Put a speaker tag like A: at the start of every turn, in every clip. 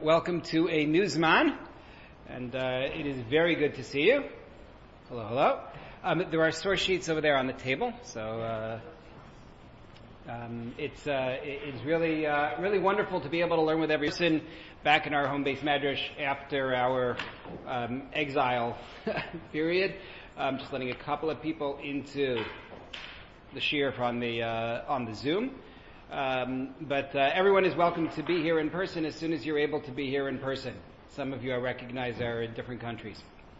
A: Welcome to a newsman, and it is very good to see you. Hello, hello. There are source sheets over there on the table, so it's really wonderful to be able to learn with every person back in our home base medrash after our exile period. Just letting a couple of people into the shiur on the Zoom. But everyone is welcome to be here in person as soon as you're able to be here in person. Some of you I recognize are in different countries.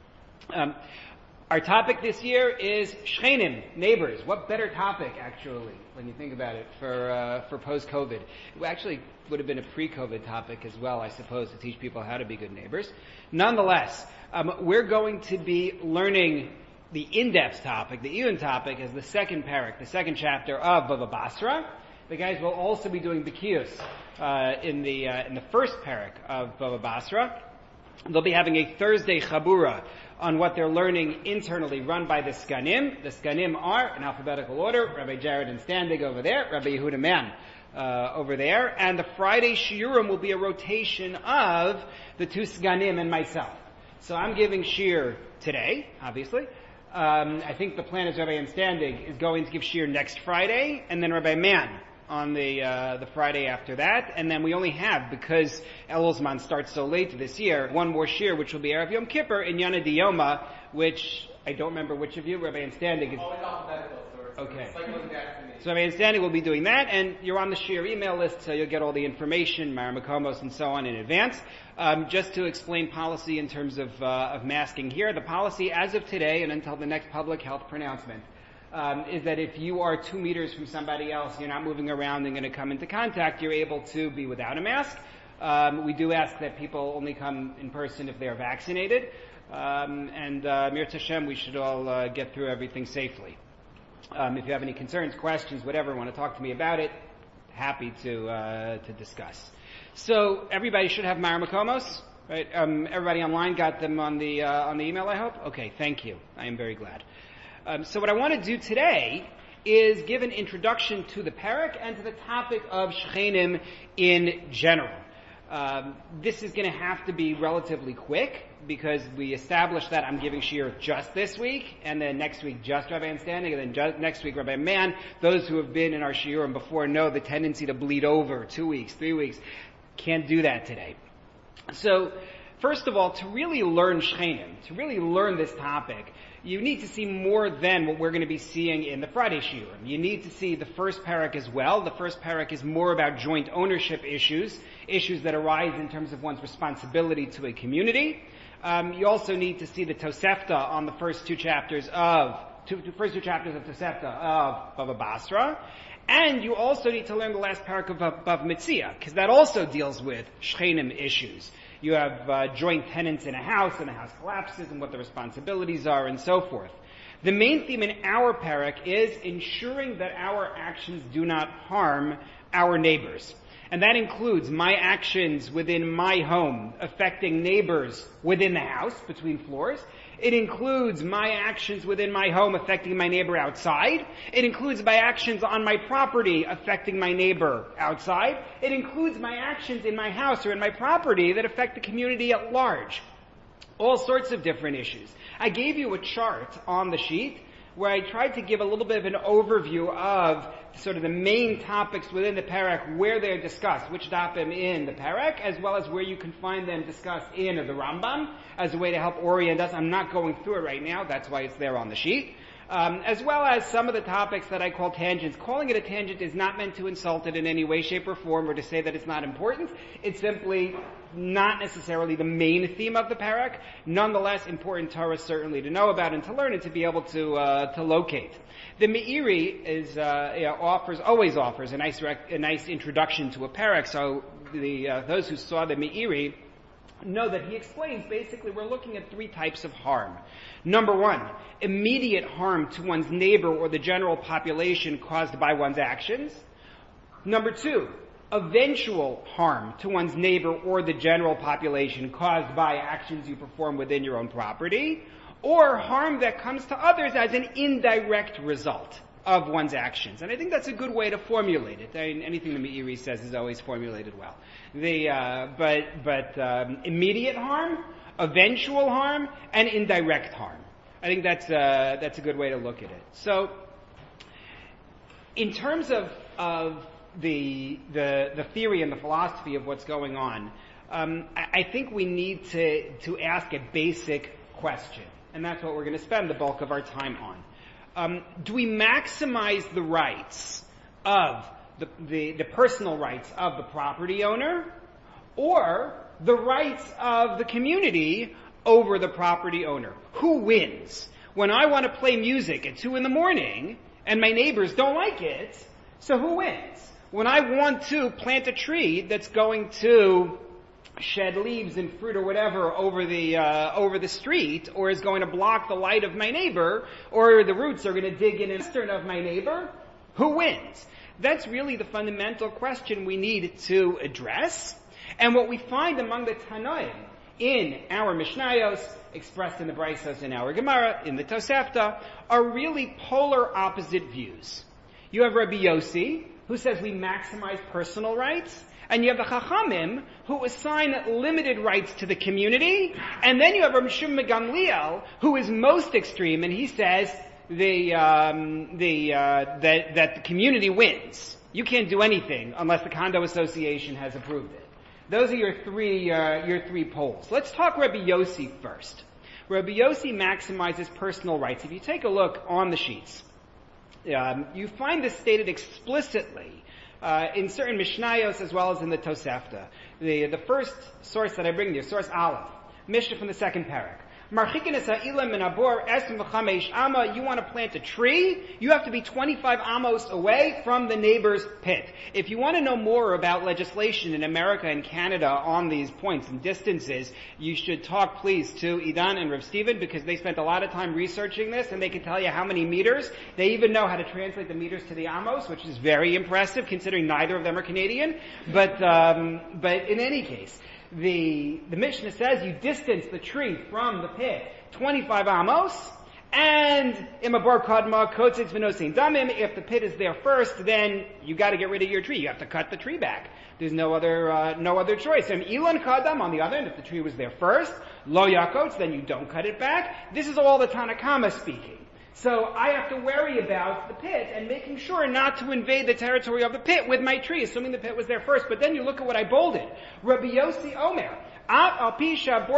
A: Our topic this year is Shchenim, neighbors. What better topic, actually, when you think about it, for post-COVID? It actually would have been a pre-COVID topic as well, I suppose, to teach people how to be good neighbors. Nonetheless, we're going to be learning the in-depth topic, the Iyun topic, as the second parak, the second chapter of Bava Basra. The guys will also be doing B'kiyus in the first parak of Bava Basra. They'll be having a Thursday Chabura on what they're learning internally, run by the Skanim. The Skanim are, in alphabetical order, Rabbi Jared and Standig over there, Rabbi Yehuda Mann over there, and the Friday Shiurim will be a rotation of the two Skanim and myself. So I'm giving shiur today, obviously. I think the plan is Rabbi Standig is going to give shiur next Friday, and then Rabbi Mann on the Friday after that, and then we only have, because Elul Zman starts so late this year, one more shiur, which will be Erev Yom Kippur in Yana Diyoma, which I don't remember which of you, Rabbi Standig is.
B: Always alphabetical, so
A: okay.
B: It's like going back to me.
A: So Rabbi Standig will be doing that, and you're on the shiur email list, so you'll get all the information, Mara Makomos, and so on in advance. Just to explain policy in terms of masking here, the policy as of today and until the next public health pronouncement is that if you are 2 meters from somebody else, you're not moving around and going to come into contact, you're able to be without a mask. We do ask that people only come in person if they are vaccinated. And Mirz Hashem, we should all get through everything safely. If you have any concerns, questions, whatever, want to talk to me about it, happy to discuss. So everybody should have Mara Makomos, right? Everybody online got them on the email, I hope? Okay, thank you. I am very glad. So what I want to do today is give an introduction to the parak and to the topic of Shchenim in general. This is going to have to be relatively quick because we established that I'm giving shiur just this week, and then next week just Rabbi Standig, and then next week Rabbi Mann. Those who have been in our shiurim before know the tendency to bleed over 2 weeks, 3 weeks. Can't do that today. So, first of all, to really learn Shchenim, to really learn this topic, you need to see more than what we're going to be seeing in the Friday shiurim. You need to see the first parak as well. The first parak is more about joint ownership issues that arise in terms of one's responsibility to a community. You also need to see the Tosefta on the first two chapters of Tosefta of Bava Basra. And you also need to learn the last parak of Bav Metzia, because that also deals with Shchenim issues. You have joint tenants in a house, and the house collapses, and what the responsibilities are, and so forth. The main theme in our parak is ensuring that our actions do not harm our neighbors. And that includes my actions within my home affecting neighbors within the house, between floors. It includes my actions within my home affecting my neighbor outside. It includes my actions on my property affecting my neighbor outside. It includes my actions in my house or in my property that affect the community at large. All sorts of different issues. I gave you a chart on the sheet where I tried to give a little bit of an overview of sort of the main topics within the parak, where they're discussed, which dapim in the parak, as well as where you can find them discussed in the Rambam, as a way to help orient us. I'm not going through it right now, that's why it's there on the sheet. As well as some of the topics that I call tangents. Calling it a tangent is not meant to insult it in any way, shape, or form, or to say that it's not important. It's simply not necessarily the main theme of the parak. Nonetheless, important Torah certainly to know about and to learn and to be able to locate. The Meiri is always offers a nice introduction to a parak. So those who saw the Meiri know that he explains basically we're looking at 3 types of harm. Number 1, immediate harm to one's neighbor or the general population caused by one's actions. Number 2, eventual harm to one's neighbor or the general population caused by actions you perform within your own property. Or harm that comes to others as an indirect result. of one's actions. And I think that's a good way to formulate it. I mean, anything the Meiri says is always formulated well. Immediate harm, eventual harm, and indirect harm. I think that's a good way to look at it. So, in terms of the theory and the philosophy of what's going on, I think we need to ask a basic question, and that's what we're going to spend the bulk of our time on. Do we maximize the rights of the personal rights of the property owner, or the rights of the community over the property owner? Who wins? When I want to play music at 2 a.m. and my neighbors don't like it, so who wins? When I want to plant a tree that's going to shed leaves and fruit or whatever over the street, or is going to block the light of my neighbor, or the roots are going to dig in the cistern of my neighbor, who wins? That's really the fundamental question we need to address. And what we find among the Tanoim in our Mishnayos, expressed in the Braisos in our Gemara, in the Tosefta, are really polar opposite views. You have Rabbi Yossi, who says we maximize personal rights, and you have the Chachamim, who assign limited rights to the community, and then you have Rabbi Shimon Gamliel, who is most extreme, and he says that the community wins. You can't do anything unless the condo association has approved it. Those are your three poles. Let's talk Rabbi Yossi first. Rabbi Yossi maximizes personal rights. If you take a look on the sheets, you find this stated explicitly in certain Mishnayos as well as in the Tosefta. The first source that I bring you, source Aleph, Mishnah from the second parak. You want to plant a tree, you have to be 25 amos away from the neighbor's pit. If you want to know more about legislation in America and Canada on these points and distances, you should talk, please, to Idan and Rav Steven, because they spent a lot of time researching this, and they can tell you how many meters. They even know how to translate the meters to the amos, which is very impressive, considering neither of them are Canadian. But in any case, the Mishnah says you distance the tree from the pit 25 amos, and imabor kadma kotzitz v'nosein damim. If the pit is there first, then you got to get rid of your tree. You have to cut the tree back. There's no other choice. And ilan kadam, on the other end, if the tree was there first, lo yakotz, then you don't cut it back. This is all the Tanakama speaking. So I have to worry about the pit and making sure not to invade the territory of the pit with my tree, assuming the pit was there first. But then you look at what I bolded. Rabbi Yossi Omer. He says, I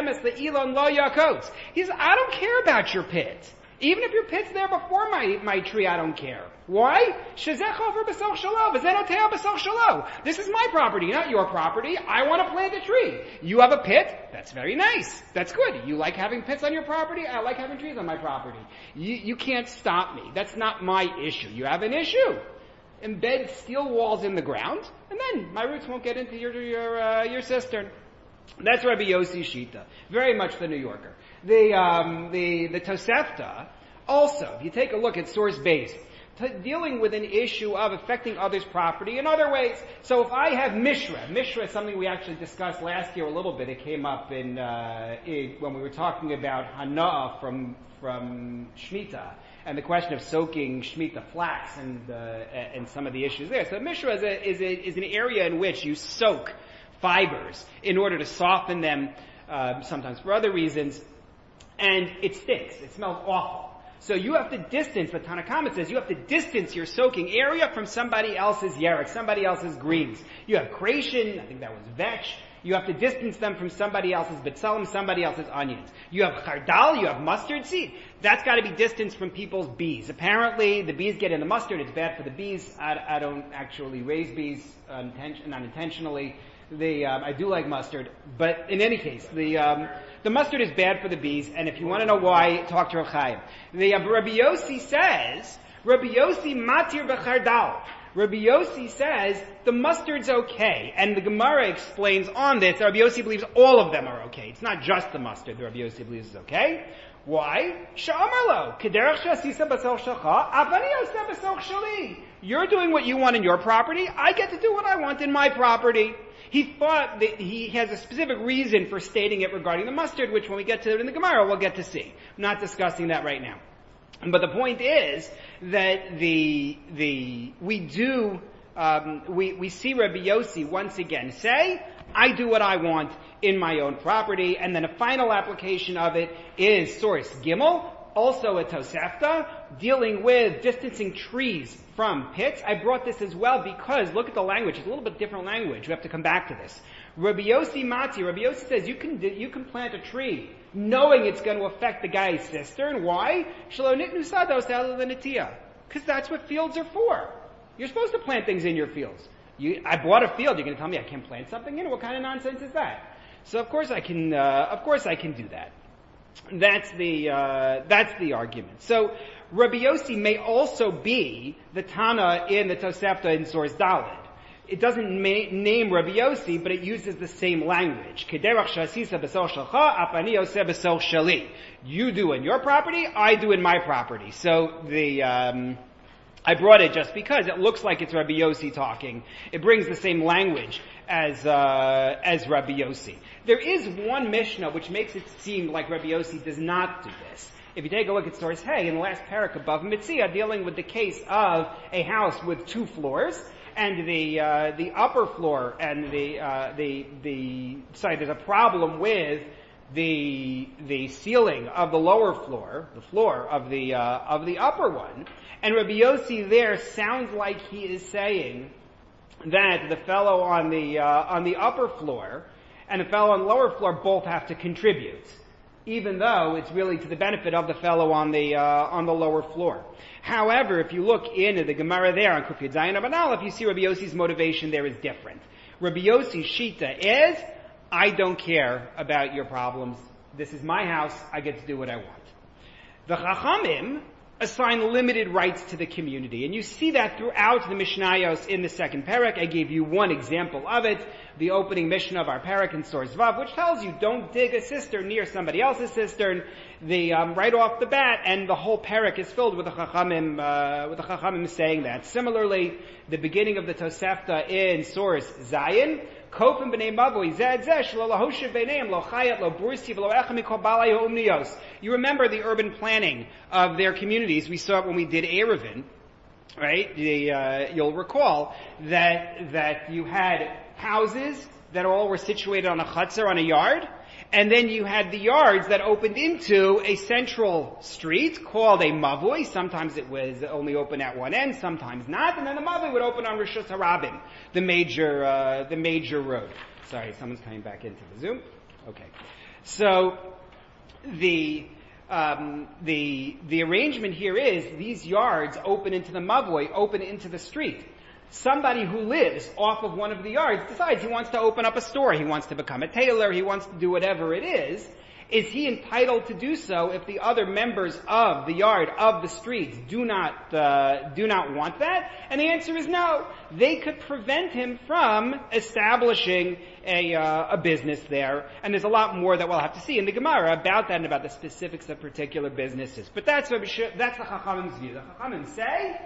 A: don't care about your pit. Even if your pit's there before my tree, I don't care. Why? This is my property, not your property. I want to plant a tree. You have a pit? That's very nice. That's good. You like having pits on your property? I like having trees on my property. You can't stop me. That's not my issue. You have an issue. Embed steel walls in the ground, and then my roots won't get into your cistern. That's Rabbi Yossi Shita. Very much the New Yorker. The Tosefta, also, if you take a look at source base, dealing with an issue of affecting others' property in other ways. So if I have Mishra is something we actually discussed last year a little bit. It came up when we were talking about Hana'ah from Shemitah, and the question of soaking Shemitah flax and some of the issues there. So Mishra is an area in which you soak fibers in order to soften them, sometimes for other reasons, and it stinks. It smells awful. So you have to distance, the Tanakhama says, you have to distance your soaking area from somebody else's yerek, somebody else's greens. You have creation, I think that was vetch. You have to distance them from somebody else's bitzalim, somebody else's onions. You have chardal, you have mustard seed. That's got to be distanced from people's bees. Apparently, the bees get in the mustard. It's bad for the bees. I don't actually raise bees not intentionally. I do like mustard, but in any case, the mustard is bad for the bees, and if you want to know why, talk to Rav Chaim. Rabbi Yossi says, Rabbi Yossi matir b'chardal. Rabbi Yossi says the mustard's okay, and the Gemara explains on this that Rabbi Yossi believes all of them are okay. It's not just the mustard that Rabbi Yossi believes is okay. Why? Sha'amarlo, kederach shasisa basel shalcha, avani yoseh basel shali. You're doing what you want in your property. I get to do what I want in my property. He thought that he has a specific reason for stating it regarding the mustard, which when we get to it in the Gemara, we'll get to see. I'm not discussing that right now. But the point is that we see Rabbi Yossi once again say, I do what I want in my own property, and then a final application of it is source Gimel, also a Tosefta, dealing with distancing trees from pits. I brought this as well because, look at the language, it's a little bit different language, we have to come back to this. Rabbi Yossi says you can plant a tree knowing it's going to affect the guy's cistern. Why? Because that's what fields are for. You're supposed to plant things in your fields. I bought a field. You're going to tell me I can't plant something in it? What kind of nonsense is that? So of course I can do that. That's the argument. So Rabbi Yossi may also be the Tana in the Tosefta in Source Daled. It doesn't name Rabbi Yossi, but it uses the same language. You do in your property, I do in my property. So I brought it just because it looks like it's Rabbi Yossi talking. It brings the same language as Rabbi Yossi. There is one Mishnah which makes it seem like Rabbi Yossi does not do this. If you take a look at Source Hay in the last parak above Mitzia, dealing with the case of a house with 2 floors, and the upper floor and there's a problem with the ceiling of the lower floor, the floor of the upper one, and Rabbi Yossi there sounds like he is saying that the fellow on the upper floor and the fellow on the lower floor both have to contribute, even though it's really to the benefit of the fellow on the lower floor. However, if you look into the Gemara there on Kuf Yud Zayin Amud Aleph, you see Rabbi Yossi's motivation there is different. Rabbi Yossi's shita is, I don't care about your problems. This is my house. I get to do what I want. The Chachamim assign limited rights to the community. And you see that throughout the Mishnayos in the second parak. I gave you one example of it, the opening Mishnah of our parak in Source Vav, which tells you don't dig a cistern near somebody else's cistern. Right off the bat, and the whole parak is filled with the Chachamim saying that. Similarly, the beginning of the Tosefta in Source Zayin, Kofim b'nei mavoi zeh zeh shelo lahoshev b'neihem lo chayat lo bursi v'lo echem mikol balei ha'umnios. You remember the urban planning of their communities. We saw it when we did Erevin, right? You'll recall that you had houses that all were situated on a chutzner, on a yard, and then you had the yards that opened into a central street called a mavoi. Sometimes it was only open at one end, sometimes not, and then the mavoi would open on Rishus Harabim, the major road. Sorry, someone's coming back into the Zoom. Okay, so the arrangement here is these yards open into the mavoi, open into the street. Somebody who lives off of one of the yards decides he wants to open up a store, he wants to become a tailor, he wants to do whatever it is he entitled to do so if the other members of the yard, of the street, do not want that? And the answer is no. They could prevent him from establishing a business there, and there's a lot more that we'll have to see in the Gemara about that and about the specifics of particular businesses. But that's the Chachamim's view. The Chachamim say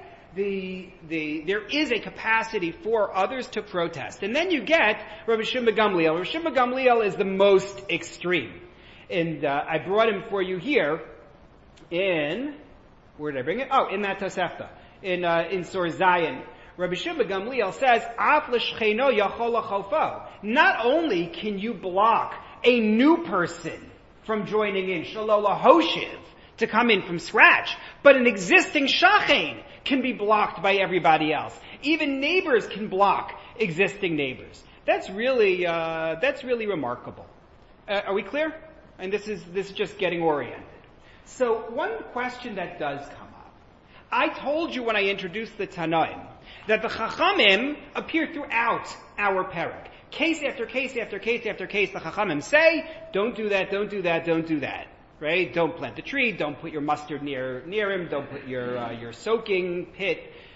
A: there is a capacity for others to protest. And then you get Rabbi Shimon Gamliel. Rabbi Shimon Gamliel is the most extreme. And I brought him for you here in, where did I bring it? Oh, in that Tosefta, in Sor Zayin. Rabbi Shimon Gamliel says, Af l'shcheino yachol lachofo. Not only can you block a new person from joining in, shelo lahoshiv, to come in from scratch, but an existing shachein can be blocked by everybody else. Even neighbors can block existing neighbors. That's really remarkable. Are we clear? And this is just getting oriented. So one question that does come up. I told you when I introduced the Tanaim that the Chachamim appear throughout our parak. Case after case after case after case, the Chachamim say, don't do that, don't do that, don't do that. Right? Don't plant the tree. Don't put your mustard near him. Don't put your soaking pit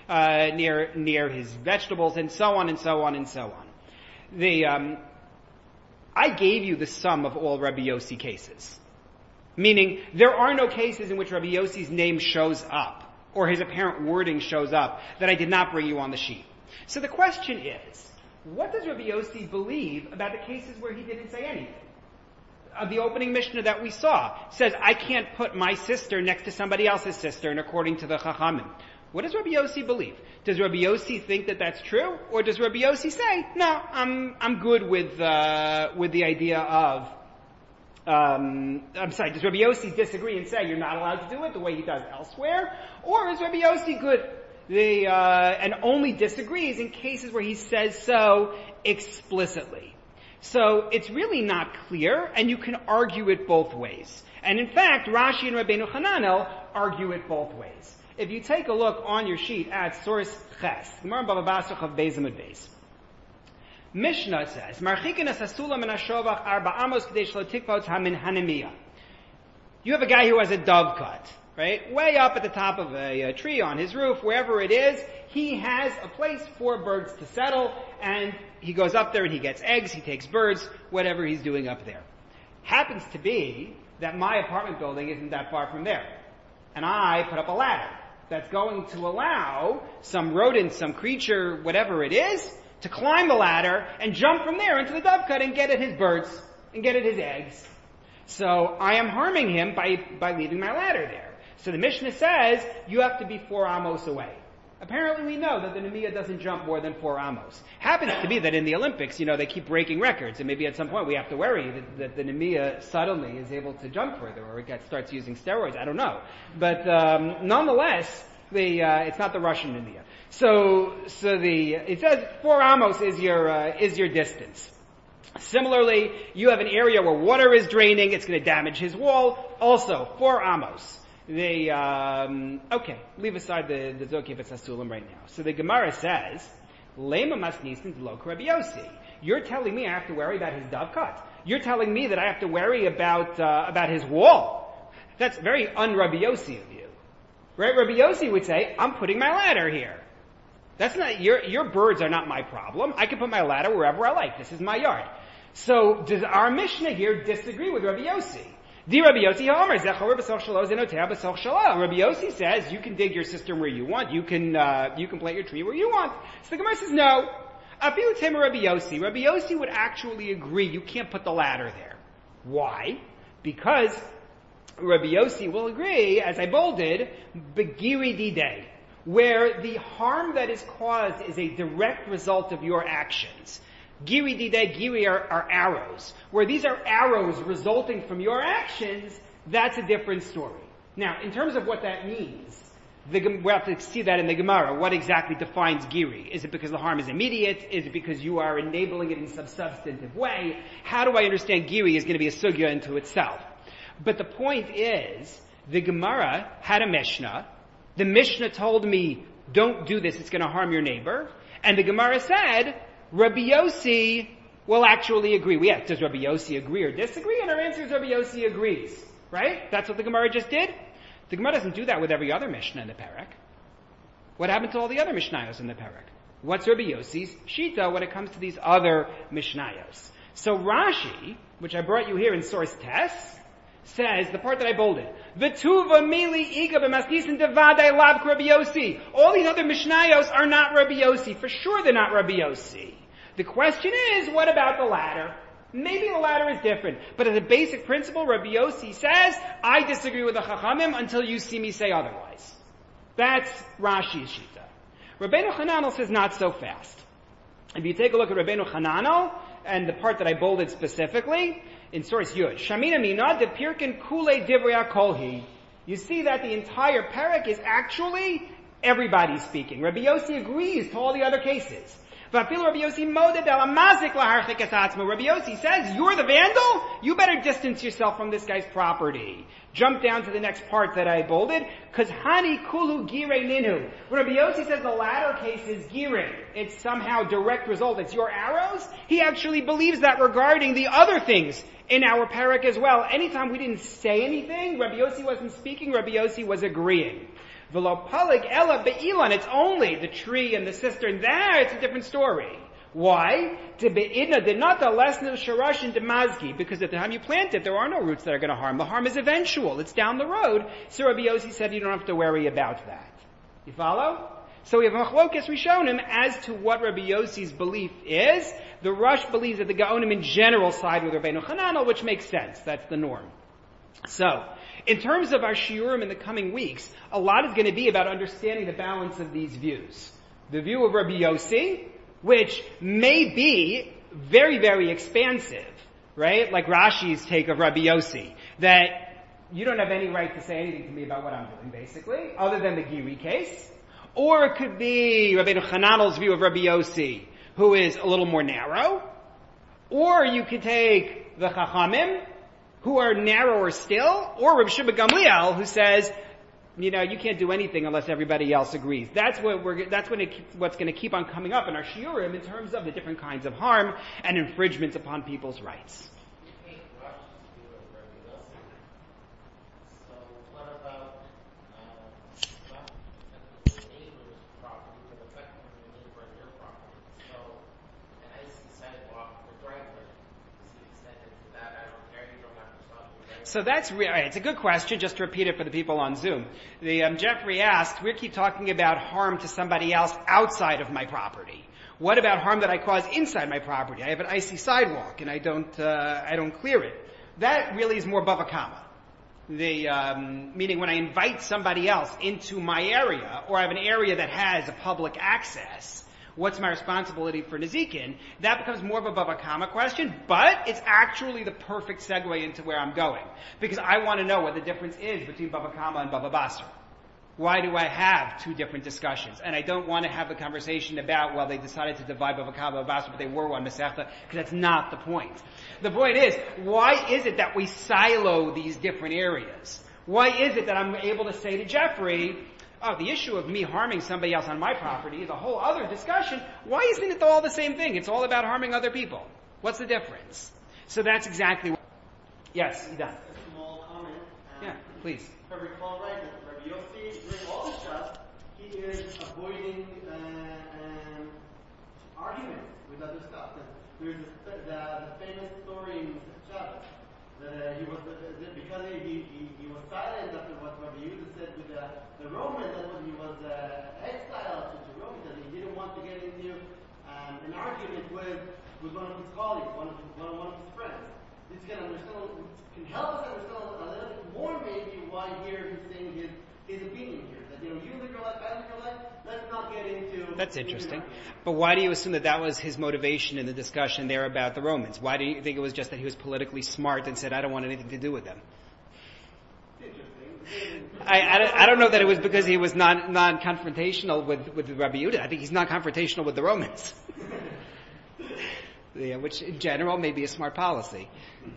A: near his vegetables, and so on and so on and so on. I gave you the sum of all Rabbi Yossi cases, meaning there are no cases in which Rabbi Yossi's name shows up or his apparent wording shows up that I did not bring you on the sheet. So the question is, what does Rabbi Yossi believe about the cases where he didn't say anything? the opening Mishnah that we saw. It says, I can't put my sister next to somebody else's sister, and according to the Chachamim. What does Rabbi Yossi believe? Does Rabbi Yossi think that that's true? Or does Rabbi Yossi say, no, I'm good with the idea of, does Rabbi Yossi disagree and say you're not allowed to do it the way he does elsewhere? Or is Rabbi Yossi good? And only disagrees in cases where he says so explicitly. So it's really not clear, and you can argue it both ways. And in fact, Rashi and Rabbeinu Hananel argue it both ways. If you take a look on your sheet at source Ches, Gemara Bava Basra Chav Beis Amud Beis, Mishnah says, "Marchikin asasula min hashovach arba amos k'dei shelo tikvot hamin hanemiya." You have a guy who has a dovecot, right? Way up at the top of a tree on his roof, wherever it is, he has a place for birds to settle, and he goes up there and he gets eggs, he takes birds, whatever he's doing up there. Happens to be that my apartment building isn't that far from there. And I put up a ladder that's going to allow some rodent, some creature, whatever it is, to climb the ladder and jump from there into the dovecot and get at his birds and get at his eggs. So I am harming him by leaving my ladder there. So the Mishnah says you have to be 4 amos away. Apparently we know that the Nemiya doesn't jump more than 4 amos. Happens to be that in the Olympics, they keep breaking records, and maybe at some point we have to worry that the Nemiya suddenly is able to jump further, or it starts using steroids. I don't know. But nonetheless, it's not the Russian Nemiya. So it says 4 amos is your distance. Similarly, you have an area where water is draining, it's going to damage his wall, also 4 amos. Leave aside the Zokif et Sasulam right now. So the Gemara says, Lema masnisin lo Rabbi Yossi. You're telling me I have to worry about his dovecot. You're telling me that I have to worry about his wall. That's very un-Rabbi Yossi of you. Right? Rabbi Yossi would say, I'm putting my ladder here. That's not, your birds are not my problem. I can put my ladder wherever I like. This is my yard. So does our Mishnah here disagree with Rabbi Yossi? Rabbi Yossi says you can dig your cistern where you want. You can plant your tree where you want. So the Gemara says no. Rabbi Yossi would actually agree you can't put the ladder there. Why? Because Rabbi Yossi will agree, as I bolded, begiri didei, where the harm that is caused is a direct result of your actions. Giri didei, giri are arrows. Where these are arrows resulting from your actions, that's a different story. Now, in terms of what that means, we have to see that in the Gemara. What exactly defines giri? Is it because the harm is immediate? Is it because you are enabling it in some substantive way? How do I understand giri is going to be a sugya into itself? But the point is, the Gemara had a Mishnah. The Mishnah told me, don't do this, it's going to harm your neighbor. And the Gemara said, Rabbi Yossi will actually agree. Does Rabbi Yossi agree or disagree? And our answer is Rabbi Yossi agrees. Right? That's what the Gemara just did. The Gemara doesn't do that with every other Mishnah in the Perek. What happened to all the other Mishnayos in the Perek? What's Rabbi Yossi's Shita when it comes to these other Mishnayos? So Rashi, which I brought you here in source Tess, says, the part that I bolded, V'tuva mili iga b'masnisin devadai lav Rabbi Yossi. All these other Mishnayos are not Rabbi Yossi. For sure they're not Rabbi Yossi. The question is, what about the ladder? Maybe the ladder is different. But as a basic principle, Rabbi Yossi says, I disagree with the Chachamim until you see me say otherwise. That's Rashi's Shita. Rabbeinu Hananel says not so fast. If you take a look at Rabbeinu Hananel, and the part that I bolded specifically, in source Yud, Shamina Mina de Pirkin Kule Divria Kolhi. You see that the entire Perek is actually everybody speaking. Rabbi Yossi agrees to all the other cases. Rabbi Yossi says, you're the vandal? You better distance yourself from this guy's property. Jump down to the next part that I bolded. Because Hani Kulu Gire Ninu. When Rabbi Yossi says the latter case is Gire, it's somehow direct result, it's your arrows, he actually believes that regarding the other things in our parak as well. Anytime we didn't say anything, Rabbi Yossi wasn't speaking, Rabbi Yossi was agreeing. V'lo palig ela be'ilan, it's only the tree and the cistern. There, it's a different story. Why? To be'idna denata lesnu sharashin demazki, because at the time you plant it, there are no roots that are going to harm. The harm is eventual. It's down the road. So Rabbi Yossi said you don't have to worry about that. You follow? So we have Machlokes Rishonim as to what Rabbi Yossi's belief is. The Rush believes that the Gaonim in general side with Rabbeinu Hananel, which makes sense. That's the norm. So, in terms of our shiurim in the coming weeks, a lot is going to be about understanding the balance of these views. The view of Rabbi Yossi, which may be very, very expansive, right? Like Rashi's take of Rabbi Yossi, that you don't have any right to say anything to me about what I'm doing, basically, other than the Giri case. Or it could be Rabbeinu Hananel's view of Rabbi Yossi, who is a little more narrow. Or you could take the Chachamim, who are narrower still, or Rabbi Shimon Gamliel, who says, you can't do anything unless everybody else agrees. What's going to keep on coming up in our shiurim in terms of the different kinds of harm and infringements upon people's rights. So that's it's a good question, just to repeat it for the people on Zoom. Jeffrey asked, we keep talking about harm to somebody else outside of my property. What about harm that I cause inside my property? I have an icy sidewalk and I don't clear it. That really is more bava kama. Meaning when I invite somebody else into my area, or I have an area that has a public access, what's my responsibility for Nezikin? That becomes more of a bava kama question, but it's actually the perfect segue into where I'm going. Because I want to know what the difference is between bava kama and bava basar. Why do I have two different discussions? And I don't want to have the conversation about, they decided to divide bava kama and bava basar, but they were one mesechta, because that's not the point. The point is, why is it that we silo these different areas? Why is it that I'm able to say to Jeffrey, the issue of me harming somebody else on my property is a whole other discussion. Why isn't it all the same thing? It's all about harming other people. What's the difference? So that's exactly what... Yes, Idan.
C: A small comment.
A: Yeah, please.
C: If I recall right, that Rabbi Yossi, during all the Shas, he is avoiding arguments with other stuff. There's the famous story in Shabbos that he was because he was silent after what Rabbi Yehuda said with the Romans, and when he was exiled to Rome, because he didn't want to get into an argument with one of his colleagues, one of his friends. This can help us understand a little bit more maybe why here he's saying his opinion here. That you live your life, I live your life, let's not get into... That's
A: interesting. But why do you assume that was his motivation in the discussion there about the Romans? Why do you think it was just that he was politically smart and said, I don't want anything to do with them? I don't know that it was because he was non-confrontational with Rabbi Yehuda. I think he's not confrontational with the Romans. Which in general may be a smart policy.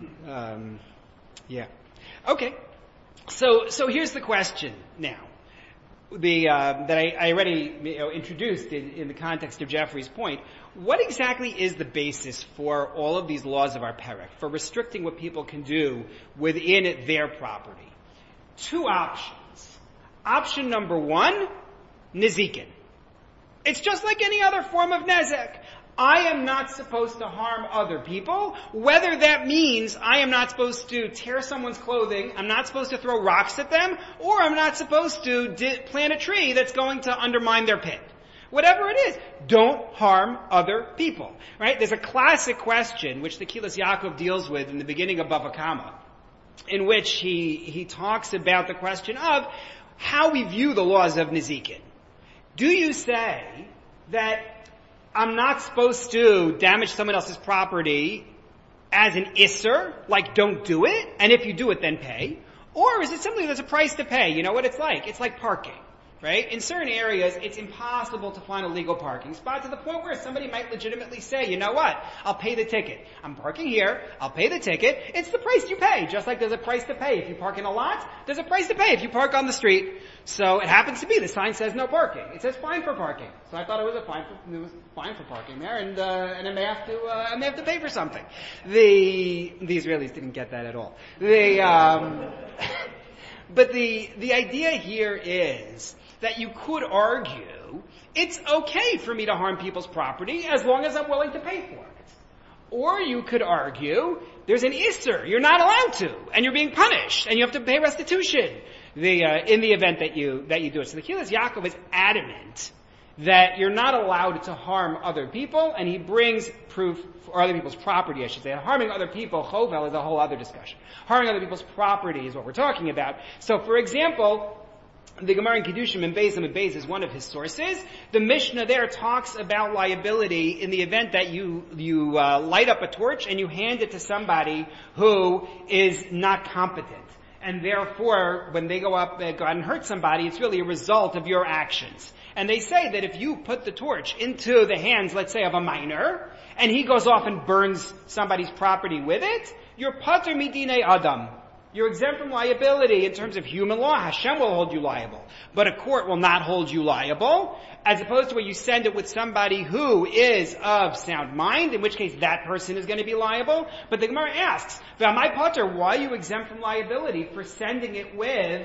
A: Okay. So here's the question now. That I already introduced in the context of Jeffrey's point. What exactly is the basis for all of these laws of our perek, for restricting what people can do within their property? Two options. Option number one, nezikin. It's just like any other form of nezek. I am not supposed to harm other people, whether that means I am not supposed to tear someone's clothing, I'm not supposed to throw rocks at them, or I'm not supposed to plant a tree that's going to undermine their pit. Whatever it is, don't harm other people. Right? There's a classic question which the Kilas Yaakov deals with in the beginning of Bava Kama, in which he talks about the question of how we view the laws of Nezikin. Do you say that I'm not supposed to damage someone else's property as an isser, like don't do it, and if you do it then pay? Or is it simply there's a price to pay? You know what it's like? It's like parking. Right? In certain areas, it's impossible to find a legal parking spot to the point where somebody might legitimately say, you know what? I'll pay the ticket. I'm parking here. I'll pay the ticket. It's the price you pay. Just like there's a price to pay if you park in a lot, there's a price to pay if you park on the street. So it happens to be the sign says no parking. It says fine for parking. So I thought it was fine for parking there, and I may have to pay for something. The Israelis didn't get that at all. But the idea here is that you could argue it's okay for me to harm people's property as long as I'm willing to pay for it. Or you could argue there's an isser, you're not allowed to, and you're being punished, and you have to pay restitution in the event that you do it. So the Kilas Yaakov is adamant that you're not allowed to harm other people, and he brings proof for other people's property, I should say. Harming other people, chovel, is a whole other discussion. Harming other people's property is what we're talking about. So, for example, the Gemara in Kedushin and Beis is one of his sources. The Mishnah there talks about liability in the event that you light up a torch and you hand it to somebody who is not competent. And therefore, when they go out and hurt somebody, it's really a result of your actions. And they say that if you put the torch into the hands, let's say, of a minor, and he goes off and burns somebody's property with it, you're pater midinei adam. You're exempt from liability in terms of human law. Hashem will hold you liable. But a court will not hold you liable, as opposed to where you send it with somebody who is of sound mind, in which case that person is going to be liable. But the Gemara asks, V'amai pater, why are you exempt from liability for sending it with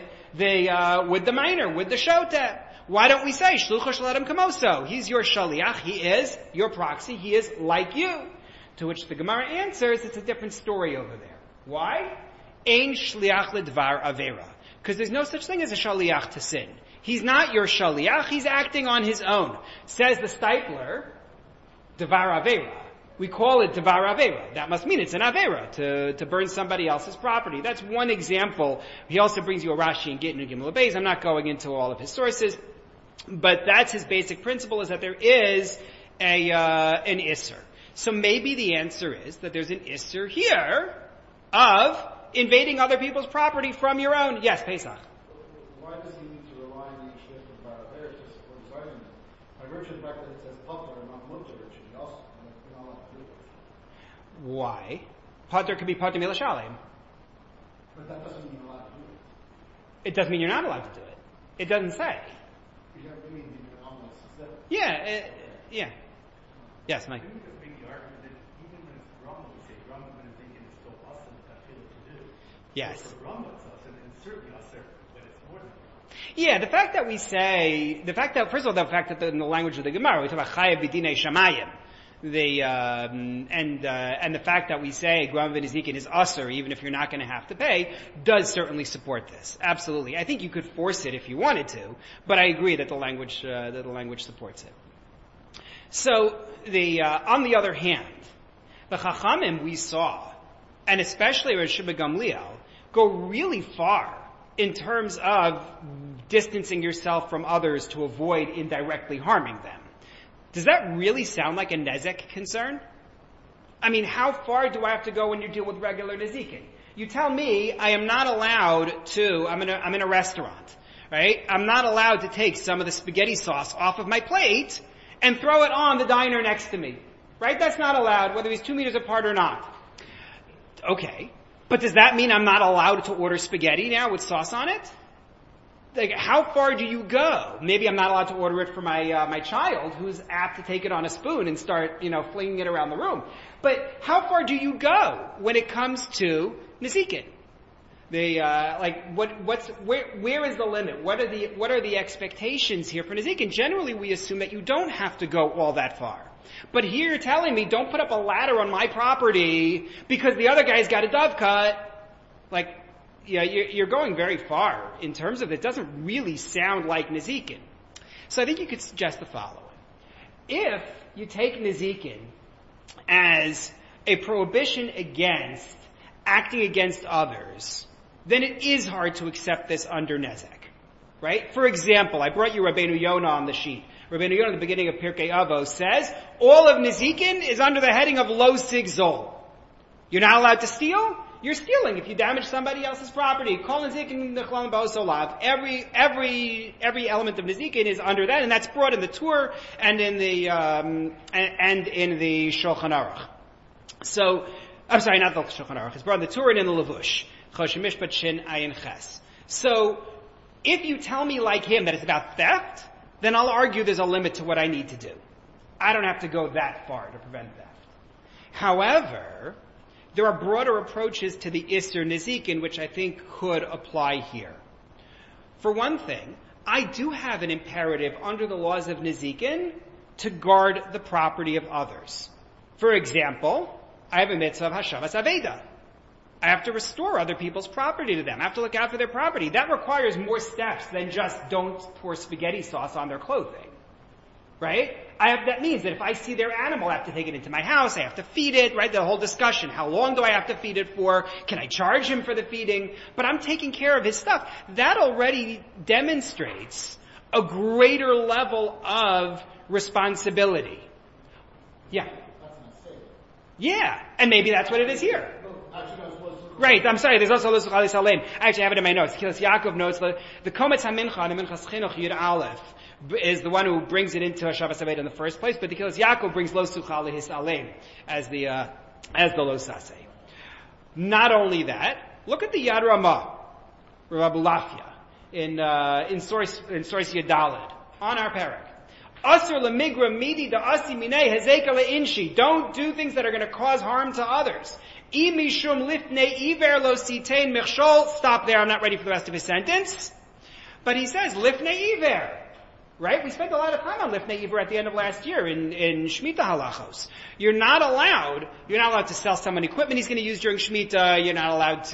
A: the minor, with the shota? Why don't we say, Shlucha shel Adam kamoso? He's your shaliach, he is your proxy, he is like you. To which the Gemara answers, it's a different story over there. Why? Ein shliach ledvar avera. Because there's no such thing as a shaliach to sin. He's not your shaliach, he's acting on his own. Says the Stipler, devar avera. We call it devar avera. That must mean it's an avera, to burn somebody else's property. That's one example. He also brings you a Rashi and Gittin and Gimel Beis. I'm not going into all of his sources. But that's his basic principle, is that there is an isser. So maybe the answer is that there's an isser here of invading other people's property from your own. Yes, Pesach.
D: Why does he need to rely on the Shliach of Baraber to support his argument? By virtue of the fact that it says Pater and not Mutter, it should be also not allowed to do it.
A: Why? Pater could be Pater Milashalim.
D: But that doesn't mean allowed to do it.
A: It doesn't mean you're not allowed to do it. It doesn't say.
D: You have to mean you're almost specific.
A: Yeah, yeah. Yes, Mike.
E: I think it's making the argument that even when it's wrong, we say wrong when it's thinking it's still awesome, I feel it to do.
A: Yes.
E: So for wrong, it's awesome, and certainly awesome when it's more than wrong.
A: Yeah, the fact that we say, first of all, the fact that in the language of the Gemara, we talk about chayav b'dinei shamayim. And the fact that we say Guam v'Nezikin is usher, even if you're not going to have to pay, does certainly support this. Absolutely. I think you could force it if you wanted to, but I agree that the language supports it. So on the other hand, the Chachamim we saw, and especially Rav Shimon Gamliel, go really far in terms of distancing yourself from others to avoid indirectly harming them. Does that really sound like a nezek concern? I mean, how far do I have to go when you deal with regular nezikin? You tell me I am not allowed to, I'm in a restaurant, right? I'm not allowed to take some of the spaghetti sauce off of my plate and throw it on the diner next to me, right? That's not allowed, whether he's 2 meters apart or not. Okay. But does that mean I'm not allowed to order spaghetti now with sauce on it? Like, how far do you go? Maybe I'm not allowed to order it for my child, who's apt to take it on a spoon and start, flinging it around the room. But how far do you go when it comes to nezikin? Where is the limit? What are the expectations here for nezikin? Generally, we assume that you don't have to go all that far. But here you're telling me, don't put up a ladder on my property because the other guy's got a dove cut. Yeah, you're going very far in terms of it doesn't really sound like nezikin. So I think you could suggest the following. If you take nezikin as a prohibition against acting against others, then it is hard to accept this under nezek. Right? For example, I brought you Rabbeinu Yonah on the sheet. Rabbeinu Yonah at the beginning of Pirkei Avos says, all of nezikin is under the heading of lo sig zol. You're not allowed to steal? You're stealing if you damage somebody else's property. Kol nezikin nechlan ba'os olav. Every element of nezikin is under that, and that's brought in the Tur and in the Shulchan Aruch. So, I'm sorry, not the Shulchan Aruch. It's brought in the Tur and in the Levush. Choshen Mishpat Shin Ayin Ches. So, if you tell me like him that it's about theft, then I'll argue there's a limit to what I need to do. I don't have to go that far to prevent theft. However, there are broader approaches to the Isser Nezikin, which I think could apply here. For one thing, I do have an imperative under the laws of Nezikin to guard the property of others. For example, I have a mitzvah of Hashavas Aveda. I have to restore other people's property to them. I have to look out for their property. That requires more steps than just don't pour spaghetti sauce on their clothing. right? That means that if I see their animal, I have to take it into my house, I have to feed it, right? The whole discussion. How long do I have to feed it for? Can I charge him for the feeding? But I'm taking care of his stuff. That already demonstrates a greater level of responsibility. Yeah.
D: That's not safe.
A: Yeah. And maybe that's what it is here.
D: Actually, that's what.
A: Right, I'm sorry, there's also Lo Suchali Salem. I actually have it in my notes. Kilas Yaakov notes the Kometz HaMincha, the Minchas Chinuch Yud Aleph, is the one who brings it into Shabbos Aved in the first place, but the Kilas Yaakov brings Lo Suchali Hisalem as the Lo Saseh. Not only that, look at the Yad Ramah, Rav Abulafia, in source Yadalid, on our parak. Asur lemigra midi da asi minei hezeka leinshi. Don't do things that are going to cause harm to others. Imishum lifnei iver lo sitein mechshol. Stop there. I'm not ready for the rest of his sentence. But he says lifnei iver. Right? We spent a lot of time on lifnei iver at the end of last year in Shemitah halachos. You're not allowed to sell someone equipment he's going to use during Shemitah. You're not allowed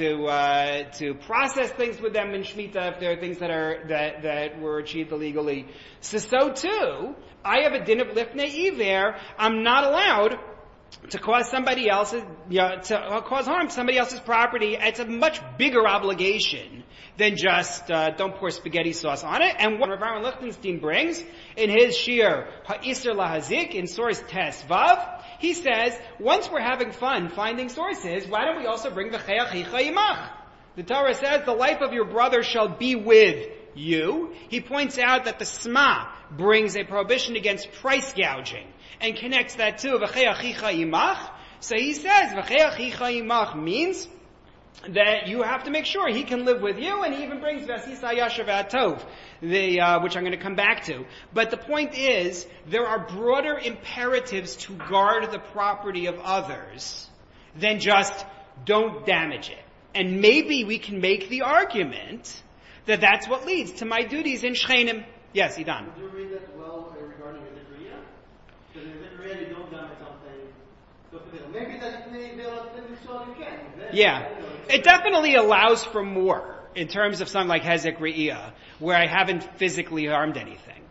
A: to process things with them in Shemitah if there are things that were achieved illegally. So too, I have a din of lifnei iver. I'm not allowed to cause somebody else's, to cause harm to somebody else's property. It's a much bigger obligation than just don't pour spaghetti sauce on it. And what Rav Aaron Lichtenstein brings in his shir Ha'isr Lahazik in source Tes Vav, he says once we're having fun finding sources, why don't we also bring V'chei achicha imach? The Torah says the life of your brother shall be with you. He points out that the Sma brings a prohibition against price gouging and connects that to V'chei achicha imach. So he says V'chei achicha imach means that you have to make sure he can live with you, and he even brings V'asisa yashav atov, which I'm going to come back to. But the point is, there are broader imperatives to guard the property of others than just don't damage it. And maybe we can make the argument that that's what leads to my duties in Shchenim. Yes, Idan.
C: Would you read that well regarding the Zechariah? Because in Zechariah you don't damage something. So maybe that's you can.
A: Yeah. It definitely allows for more in terms of something like Hezek Re'iyah, where I haven't physically harmed anything.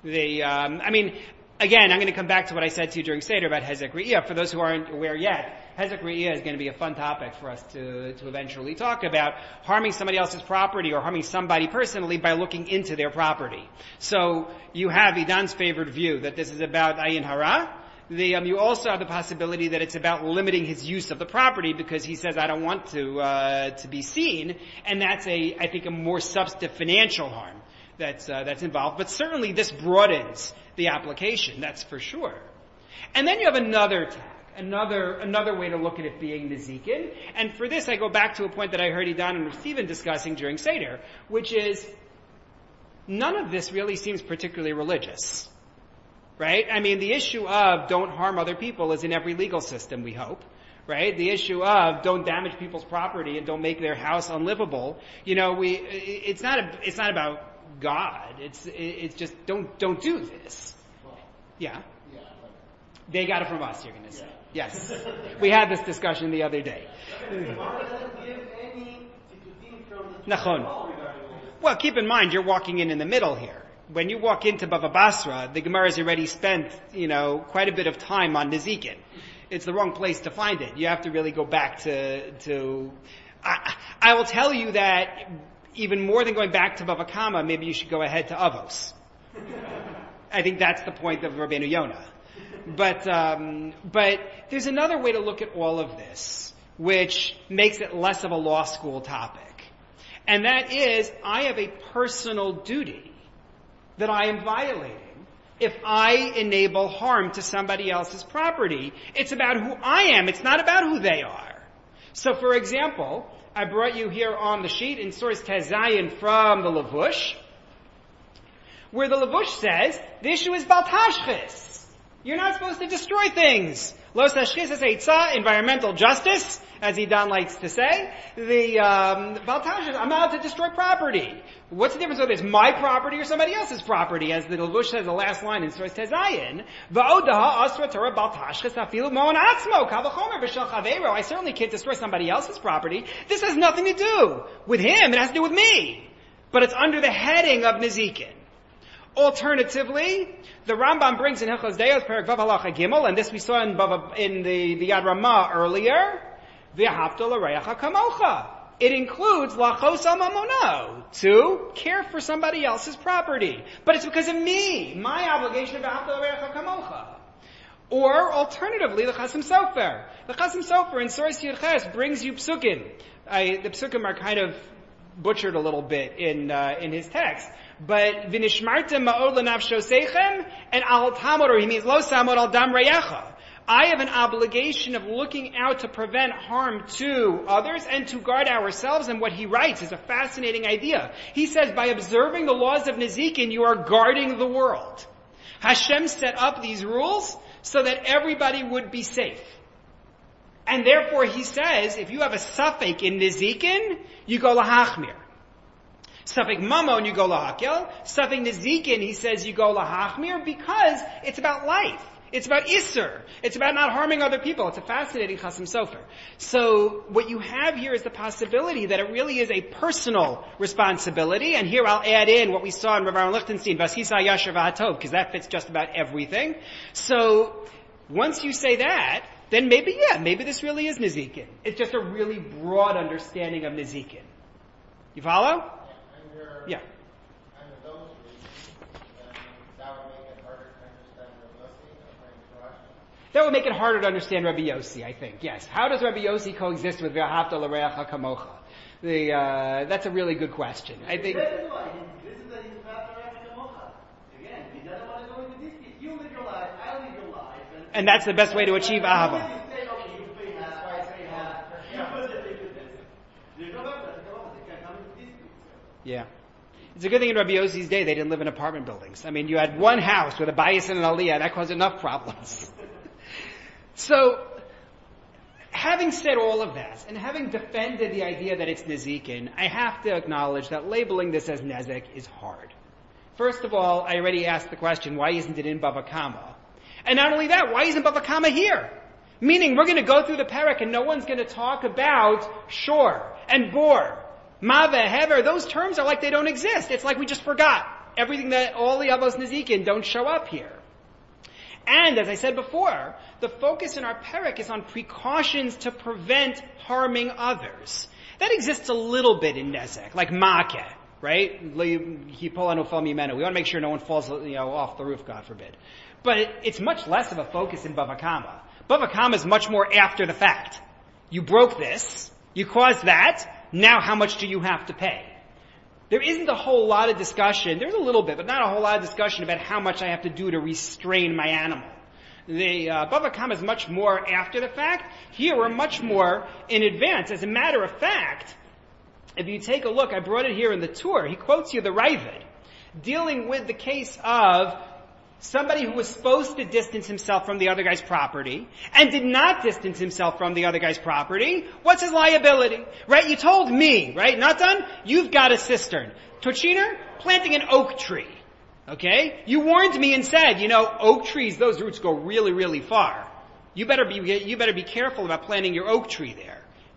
A: Again, I'm going to come back to what I said to you during Seder about Hezek Re'iyah. For those who aren't aware yet, Hezek Re'iyah is going to be a fun topic for us to eventually talk about, harming somebody else's property or harming somebody personally by looking into their property. So you have Idan's favored view that this is about Ayin Hara. You also have the possibility that it's about limiting his use of the property because he says, I don't want to be seen, and that's I think a more substantive financial harm that's involved. But certainly this broadens the application, that's for sure. And then you have another tack, another way to look at it being Nezikin. And for this I go back to a point that I heard Idan and Stephen discussing during Seder, which is none of this really seems particularly religious. Right? The issue of don't harm other people is in every legal system, we hope. Right? The issue of don't damage people's property and don't make their house unlivable. It's not about God. It's just don't do this. Yeah?
D: Yeah.
A: They got it from us, you're going to say. Yeah. Yes. We had this discussion the other day. Nachon. Well, keep in mind, you're walking in the middle here. When you walk into Bava Basra, the Gemara has already spent, quite a bit of time on Nezikin. It's the wrong place to find it. You have to really go back to I will tell you that even more than going back to Bava Kama, maybe you should go ahead to Avos. I think that's the point of Rabbeinu Yonah. But there's another way to look at all of this, which makes it less of a law school topic. And that is, I have a personal duty that I am violating if I enable harm to somebody else's property. It's about who I am. It's not about who they are. So, for example, I brought you here on the sheet in source Tezayin from the Levush, where the Levush says the issue is Baltashchis. You're not supposed to destroy things. Los Tashchis Eitzah, environmental justice, as Idan likes to say. The Baltashchis, I'm allowed to destroy property. What's the difference whether it's my property or somebody else's property? As the Levush says, the last line in Source Tezayin, V'odaha asra Torah Baltashchis afilu mo'on atzmo kavachomer v'shel chaveiro. I certainly can't destroy somebody else's property. This has nothing to do with him. It has to do with me. But it's under the heading of Nezikin. Alternatively, the Rambam brings in Hilchos Deos, Perek Vav Halacha Gimel, and this we saw in the Yad Ramah earlier, V'ahavta l'reacha kamocha. It includes lachos al mamono, to care for somebody else's property. But it's because of me, my obligation of v'ahavta l'reacha kamocha. Or, alternatively, the Chasam Sofer. The Chasam Sofer in Soros Yud Ches brings you psukim. The psukim are kind of butchered a little bit in his text. But v'nishmartem ma'od l'nafsho seichem, and al tamod, or he means lo samod al dam reyecha. I have an obligation of looking out to prevent harm to others and to guard ourselves. And what he writes is a fascinating idea. He says, by observing the laws of Nezikin, you are guarding the world. Hashem set up these rules so that everybody would be safe. And therefore, he says, if you have a suffix in Nezikin, you go lahachmir. Suffix mamon, you go lahakel. Suffix Nezikin, he says, you go lahachmir, because it's about life. It's about Isser. It's about not harming other people. It's a fascinating Chasam Sofer. So what you have here is the possibility that it really is a personal responsibility. And here I'll add in what we saw in Rav Aaron Lichtenstein, Vasisa Yasher V'Hatov, because that fits just about everything. So once you say that, then maybe this really is Nezikin. It's just a really broad understanding of Nezikin. You follow? Yeah. That would make it harder to understand Rabbi Yossi, I think. Yes. How does Rabbi Yossi coexist with V'ahavta l'reacha kamocha? That's a really good question. I think.
C: This is why this is V'ahavta l'reacha kamocha. Again, he doesn't want to go into this. You live your life, I live your life,
A: and that's the best way to achieve ahava.
C: You say, okay, you pay half, I pay half. There's no V'ahavta l'reacha kamocha. They can't come into dispute.
A: Yeah. It's a good thing in Rabbi Yossi's day they didn't live in apartment buildings. I mean, you had one house with a bias and an aliyah, that caused enough problems. So, having said all of that, and having defended the idea that it's Nezikin, I have to acknowledge that labeling this as Nezek is hard. First of all, I already asked the question, why isn't it in Bava Kama? And not only that, why isn't Bava Kama here? Meaning, we're going to go through the parak and no one's going to talk about shor and bor, mave, hever. Those terms are like they don't exist. It's like we just forgot. Everything that, all the Avos Nezikin don't show up here. And, as I said before, the focus in our parak is on precautions to prevent harming others. That exists a little bit in Nezek, like Makeh, right? We want to make sure no one falls, off the roof, God forbid. But it's much less of a focus in Bava Kama. Bava Kama is much more after the fact. You broke this, you caused that, now how much do you have to pay? There isn't a whole lot of discussion, there's a little bit, but not a whole lot of discussion about how much I have to do to restrain my animal. The Bava Kama is much more after the fact. Here we're much more in advance. As a matter of fact, if you take a look, I brought it here in the tour, he quotes you the Ravid, dealing with the case of somebody who was supposed to distance himself from the other guy's property and did not distance himself from the other guy's property. What's his liability? Right? You told me, right? Not done? You've got a cistern. Tochiner, planting an oak tree. Okay? You warned me and said, oak trees, those roots go really, really far. You better be careful about planting your oak tree there.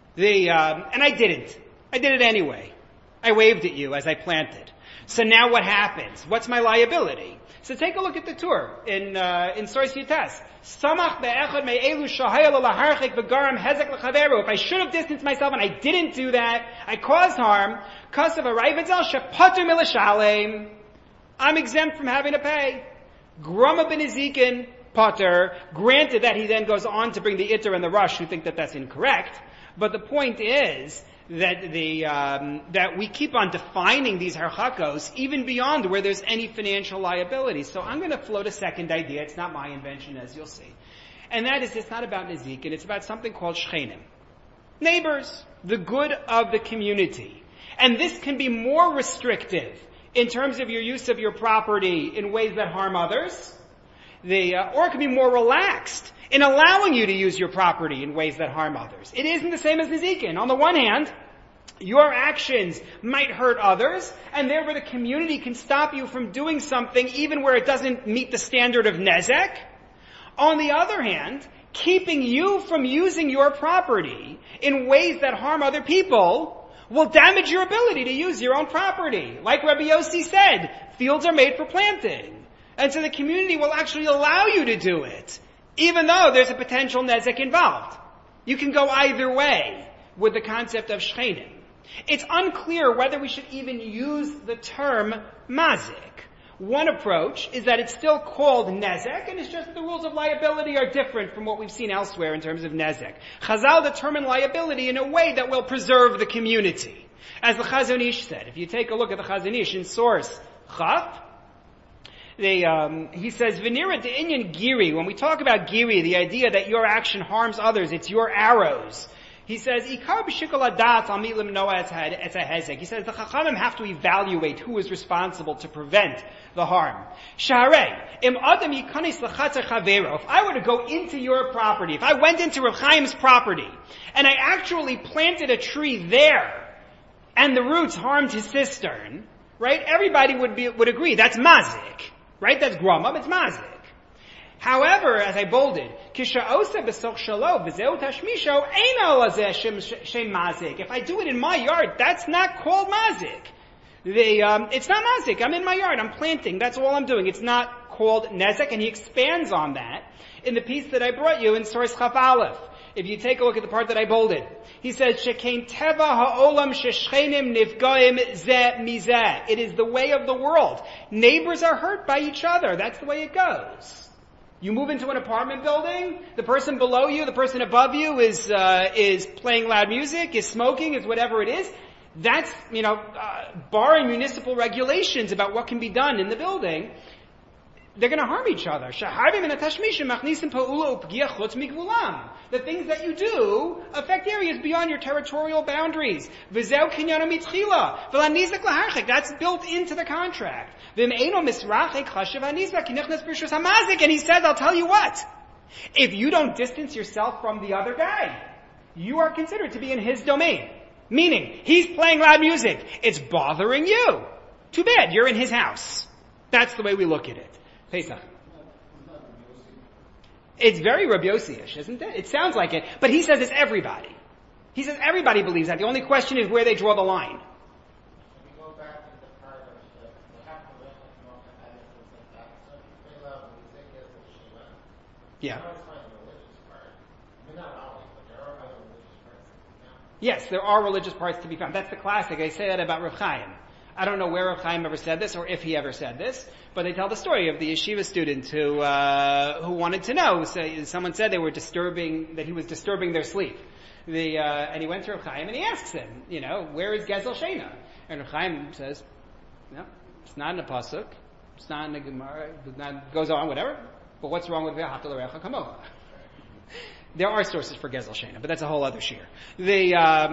A: And I didn't. I did it anyway. I waved at you as I planted. So now what happens? What's my liability? So take a look at the tour in Soros Yud Tes. Samach be'echad me'elu shahayel laharchik v'garam hezek l'chaveru. If I should have distanced myself and I didn't do that, I caused harm. Kasav ha'rayvedzel shepater milashalem. I'm exempt from having to pay. Grama ben Ezekin pater. Granted that he then goes on to bring the Itter and the Rush who think that that's incorrect. But the point is that that we keep on defining these harchakos even beyond where there's any financial liability. So I'm going to float a second idea. It's not my invention, as you'll see. And that is, it's not about Nezikin. It's about something called shchenim. Neighbors. The good of the community. And this can be more restrictive in terms of your use of your property in ways that harm others. Or it can be more relaxed in allowing you to use your property in ways that harm others. It isn't the same as Nezikin. On the one hand, your actions might hurt others, and therefore the community can stop you from doing something even where it doesn't meet the standard of Nezek. On the other hand, keeping you from using your property in ways that harm other people will damage your ability to use your own property. Like Rabbi Yossi said, fields are made for planting. And so the community will actually allow you to do it, even though there's a potential nezek involved. You can go either way with the concept of shchenim. It's unclear whether we should even use the term mazik. One approach is that it's still called nezek, and it's just the rules of liability are different from what we've seen elsewhere in terms of nezek. Chazal determine liability in a way that will preserve the community. As the Chazon Ish said, if you take a look at the Chazon Ish in source Chaf, he says, Venira de inyan giri, when we talk about giri, the idea that your action harms others, it's your arrows. He says, Ikar b'shikol hadat al milim noah etz hahezek. He says the Chachamim have to evaluate who is responsible to prevent the harm. Shaharei, im adam yikanis l'chatzer chavero. If I were to go into your property, if I went into Reb Chaim's property, and I actually planted a tree there, and the roots harmed his cistern, right? Everybody would agree, that's mazik. Right? That's gromam, it's mazik. However, as I bolded, if I do it in my yard, that's not called mazik. It's not mazik. I'm in my yard, I'm planting, that's all I'm doing. It's not called nezek, and he expands on that in the piece that I brought you in source Chaf Aleph. If you take a look at the part that I bolded, he says, Shekein teva ha'olam sheshchenim nifgaim zeh mizeh. It is the way of the world. Neighbors are hurt by each other. That's the way it goes. You move into an apartment building, the person below you, the person above you is playing loud music, is smoking, is whatever it is. That's, barring municipal regulations about what can be done in the building, they're going to harm each other. The things that you do affect areas beyond your territorial boundaries. That's built into the contract. And he says, I'll tell you what, if you don't distance yourself from the other guy, you are considered to be in his domain. Meaning, he's playing loud music. It's bothering you. Too bad, you're in his house. That's the way we look at it. Pesach. It's very Rabbi Yossi-ish, isn't it? It sounds like it, but he says it's everybody. He says everybody believes that. The only question is where they draw the line.
D: We go back to the part of the
A: Yeah.
D: Not the religious part. I mean, not always, but there are other religious parts that we found.
A: Yes, there are religious parts to be found. That's the classic. I say that about Reb Chaim. I don't know where Reb Chaim ever said this, or if he ever said this, but they tell the story of the yeshiva student who wanted to know. So someone said that he was disturbing their sleep. And he went to Reb Chaim and he asks him, where is Gezel Shena? And Reb Chaim says, no, it's not in the pasuk, it's not in the Gemara, goes on, whatever. But what's wrong with V'ahavta l'reacha kamocha? There are sources for Gezel Shena, but that's a whole other shir.
D: So is he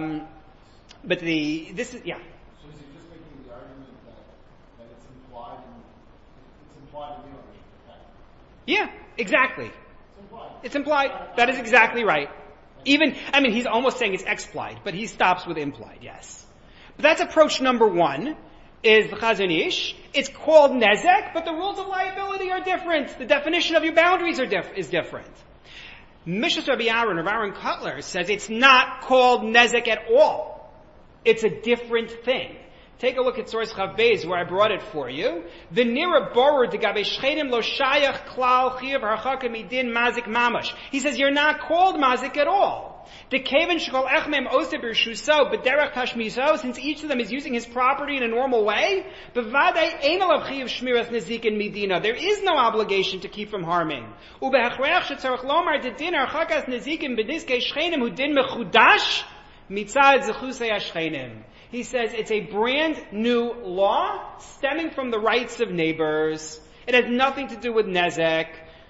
D: just making the argument that it's implied in the ownership of that?
A: Yeah, exactly.
D: It's implied.
A: That is exactly right. He's almost saying it's explied, but he stops with implied, yes. But that's approach number one, is the Chazon Ish. It's called nezek, but the rules of liability are different. The definition of your boundaries is different. Mishas Rabbi Aaron, of Aaron Cutler, says it's not called nezek at all. It's a different thing. Take a look at source Chav Beis, where I brought it for you. The nira borur de gabe shchedim lo shayach klal chiyav harchaka midin mazik mamash. He says you're not called mazik at all. The kaven shekol echmem oseh b'rshuso b'derech tashmiso, since each of them is using his property in a normal way. B'vadei ein alav chiyav shmiras nezikin midina. There is no obligation to keep from harming. U'behachrech shetzarach lomar de din harchakas nezikin b'niskei shchenim hu din mechudash mitzad zechusei hashchenim. He says it's a brand new law stemming from the rights of neighbors. It has nothing to do with nezek.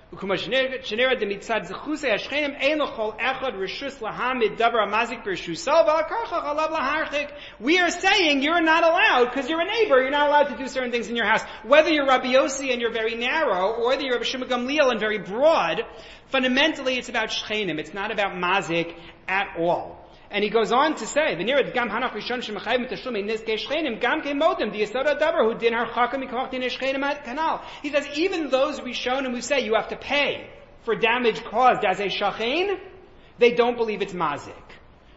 A: We are saying you're not allowed, because you're a neighbor, you're not allowed to do certain things in your house. Whether you're Rabbi Yossi and you're very narrow, or whether you're Rabbi Shimon Gamliel and very broad, fundamentally it's about shchenim. It's not about mazik at all. And he goes on to say, he says, even those Rishonim who say you have to pay for damage caused as a shachein, they don't believe it's mazik.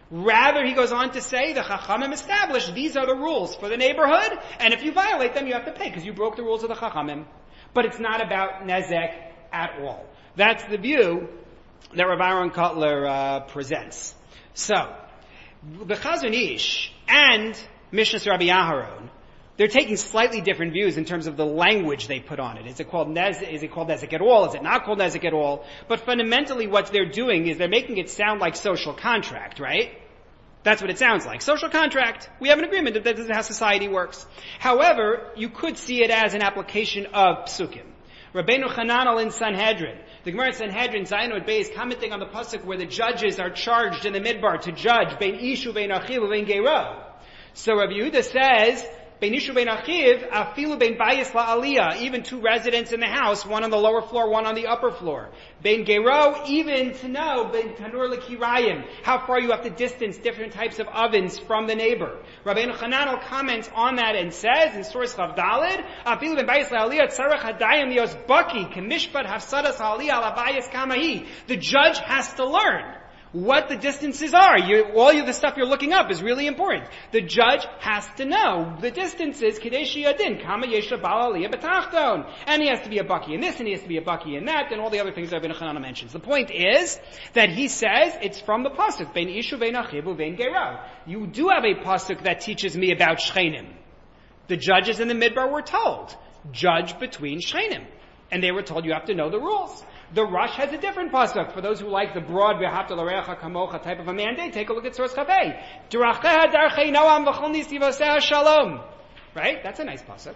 A: Rather, he goes on to say, the Chachamim established these are the rules for the neighborhood, and if you violate them, you have to pay, because you broke the rules of the Chachamim. But it's not about nezek at all. That's the view that Rav Aaron Kotler presents. So, the Chazon Ish and Mishnah Rabbi Aharon, they're taking slightly different views in terms of the language they put on it. Is it called nezek at all? Is it not called nezek at all? But fundamentally what they're doing is they're making it sound like social contract, right? That's what it sounds like. Social contract. We have an agreement that this is how society works. However, you could see it as an application of psukim. Rabbeinu Hananel in Sanhedrin. The Gemara in Sanhedrin, Zayin Bey, is commenting on the pasuk where the judges are charged in the midbar to judge bein ishu, bein achiv, bein gero. So Rabbi Yehuda says, bein ishu, bein achiv, afilu bein bayis la'aliyah, even two residents in the house, one on the lower floor, one on the upper floor. Bein gero, even to know, bein tanur l'kirayim, how far you have to distance different types of ovens from the neighbor. Rabbeinu Hananel comments on that and says, in source Chav Daled, afilu bein bayis la'aliyah, tzarech hadayim lios baki, kemishpat hafsadas ha'aliyah ala bayis kamahi. The judge has to learn what the distances are. The stuff you're looking up is really important. The judge has to know the distances. Kadeshi Yadin, Kama Yesha Bal Aliyah B'Tachton. And he has to be a bucky in this, and he has to be a bucky in that, and all the other things that Rabbeinu Hananel mentions. The point is that he says it's from the pasuk, Bein Ishu, Bein Achibu, Bein Gerav. You do have a pasuk that teaches me about Shchenim. The judges in the Midbar were told, judge between Shchenim. And they were told you have to know the rules. The Rush has a different pasuk. For those who like the broad v'ahavta l'reacha kamocha type of a mandate, take a look at source Chavei. D'racheha darchei noam v'chol nisivoseh shalom. Right? That's a nice pasuk.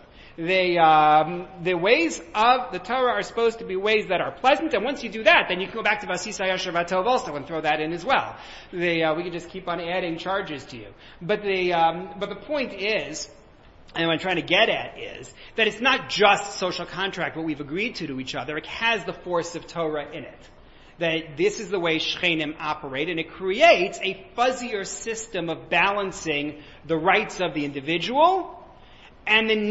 A: The ways of the Torah are supposed to be ways that are pleasant, and once you do that, then you can go back to Vasisa Yasher Vatov also and throw that in as well. We can just keep on adding charges to you. But the point is, and what I'm trying to get at is that it's not just social contract, what we've agreed to each other. It has the force of Torah in it. That this is the way Shchenim operate, and it creates a fuzzier system of balancing the rights of the individual and the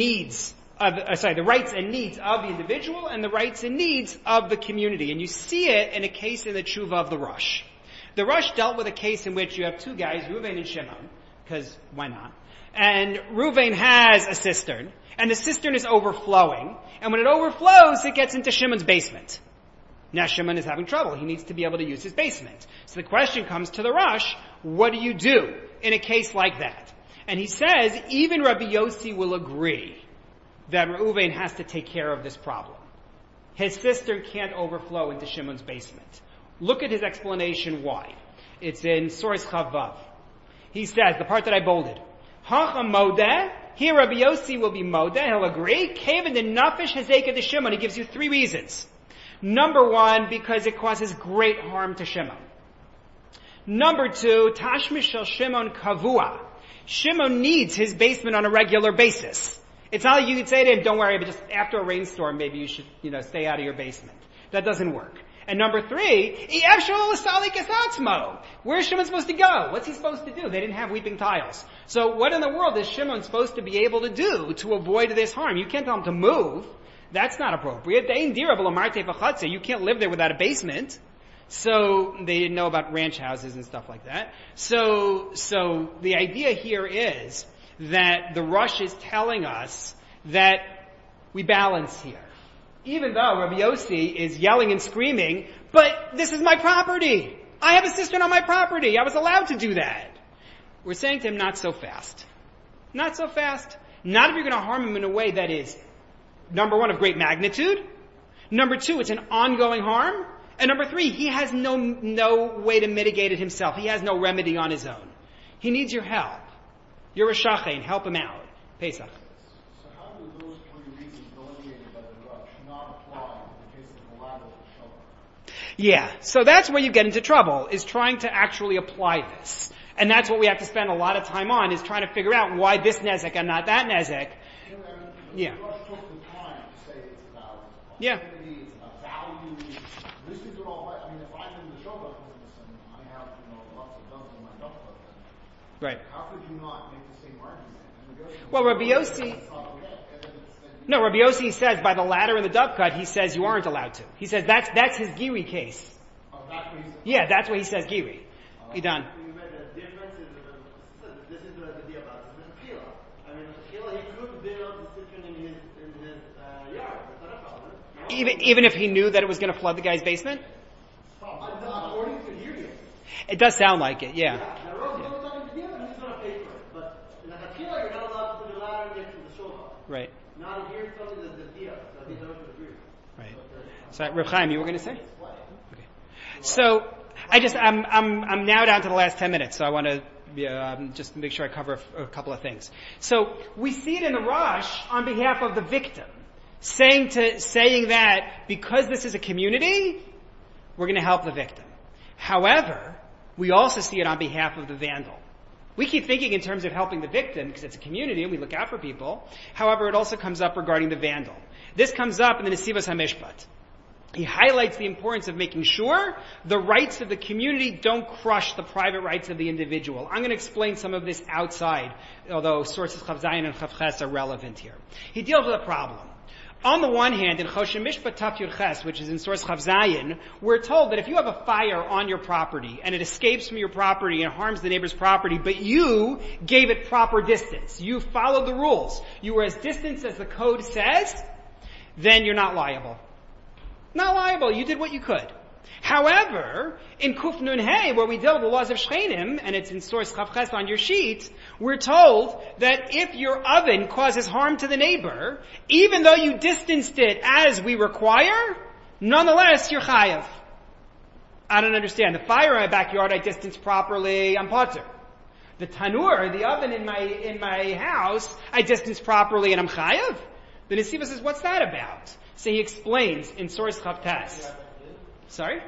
A: rights and needs of the individual and the rights and needs of the community. And you see it in a case in the Tshuva of the Rush. The Rush dealt with a case in which you have two guys, Reuven and Shimon, because why not? And Reuven has a cistern, and the cistern is overflowing, and when it overflows, it gets into Shimon's basement. Now Shimon is having trouble. He needs to be able to use his basement. So the question comes to the Rush, what do you do in a case like that? And he says, even Rabbi Yossi will agree that Reuven has to take care of this problem. His cistern can't overflow into Shimon's basement. Look at his explanation why. It's in Source Chavav. He says, the part that I bolded, Hacha modeh, here Rabbi Yossi will be modeh, he'll agree. Kevin the nafish hazeka de Shimon. He gives you three reasons. Number one, because it causes great harm to Shimon. Number two, tashmish shel Shimon kavua. Shimon needs his basement on a regular basis. It's not like you could say to him, don't worry, but just after a rainstorm, maybe you should, stay out of your basement. That doesn't work. And number three, where's Shimon supposed to go? What's he supposed to do? They didn't have weeping tiles. So what in the world is Shimon supposed to be able to do to avoid this harm? You can't tell him to move. That's not appropriate. You can't live there without a basement. So they didn't know about ranch houses and stuff like that. So the idea here is that the Rush is telling us that we balance here. Even though Rabbi Yossi is yelling and screaming, but this is my property. I have a cistern on my property. I was allowed to do that. We're saying to him, not so fast. Not so fast. Not if you're going to harm him in a way that is, number one, of great magnitude. Number two, it's an ongoing harm. And number three, he has no way to mitigate it himself. He has no remedy on his own. He needs your help. You're a shachein. Help him out. Pesach.
D: So how do those three reasons delineated by the Rush not apply in the case of the lateral shoulder?
A: Yeah. So that's where you get into trouble, is trying to actually apply this. And that's what we have to spend a lot of time on, is trying to figure out why this nezek and not that nezek. Yeah.
D: The Rush took the time to say it's about
A: activity,
D: it's about value. These things are all right. I mean, if I'm in the shoulder business and I have, lots of guns in my dump truck,
A: right.
D: How could you not make the same argument?
A: Well, Rabbi Yossi says by the ladder and the dove cut, he says you aren't allowed to. He says that's his Giri case.
D: Oh, that's what he says.
A: Yeah, that's what he says Giri. Idan.
C: You made a difference the deal about the tequila. I mean, the tequila, he could build the cistern in his yard. That's not a problem.
A: Even if he knew that it was going to flood the guy's basement?
D: According to here, yes.
A: It does sound like it, yeah.
C: The road goes up in the deal, and he's going to pay for it. But in a tequila, you're not allowed to put the ladder next to the shoulder.
A: Right.
C: Now here it's something that's the deal. So these are the agreement.
A: Right. So, Reb Chaim, you were going to say? Okay. So, I'm now down to the last 10 minutes, so I want to just make sure I cover a couple of things. So, we see it in the Rosh on behalf of the victim, saying that because this is a community, we're going to help the victim. However, we also see it on behalf of the vandal. We keep thinking in terms of helping the victim because it's a community and we look out for people. However, it also comes up regarding the vandal. This comes up in the Nesivos HaMishpat. He highlights the importance of making sure the rights of the community don't crush the private rights of the individual. I'm going to explain some of this outside, although sources Chav Zayin and Chav Ches are relevant here. He deals with a problem. On the one hand, in Choshen Mishpat Taf Yud Ches, which is in source Chav Zayin, we're told that if you have a fire on your property and it escapes from your property and harms the neighbor's property, but you gave it proper distance, you followed the rules, you were as distant as the code says, then you're not liable. Not liable. You did what you could. However, in Kuf Nun Hey, where we deal with the laws of Shchenim, and it's in source Chav Ches on your sheet, we're told that if your oven causes harm to the neighbor, even though you distanced it as we require, nonetheless, you're chayav. I don't understand. The fire in my backyard I distanced properly, I'm potter. The tanur, the oven in my house, I distanced properly and I'm chayav? The Nesiva says, what's that about? So he explains in source Chav Tes. Sorry?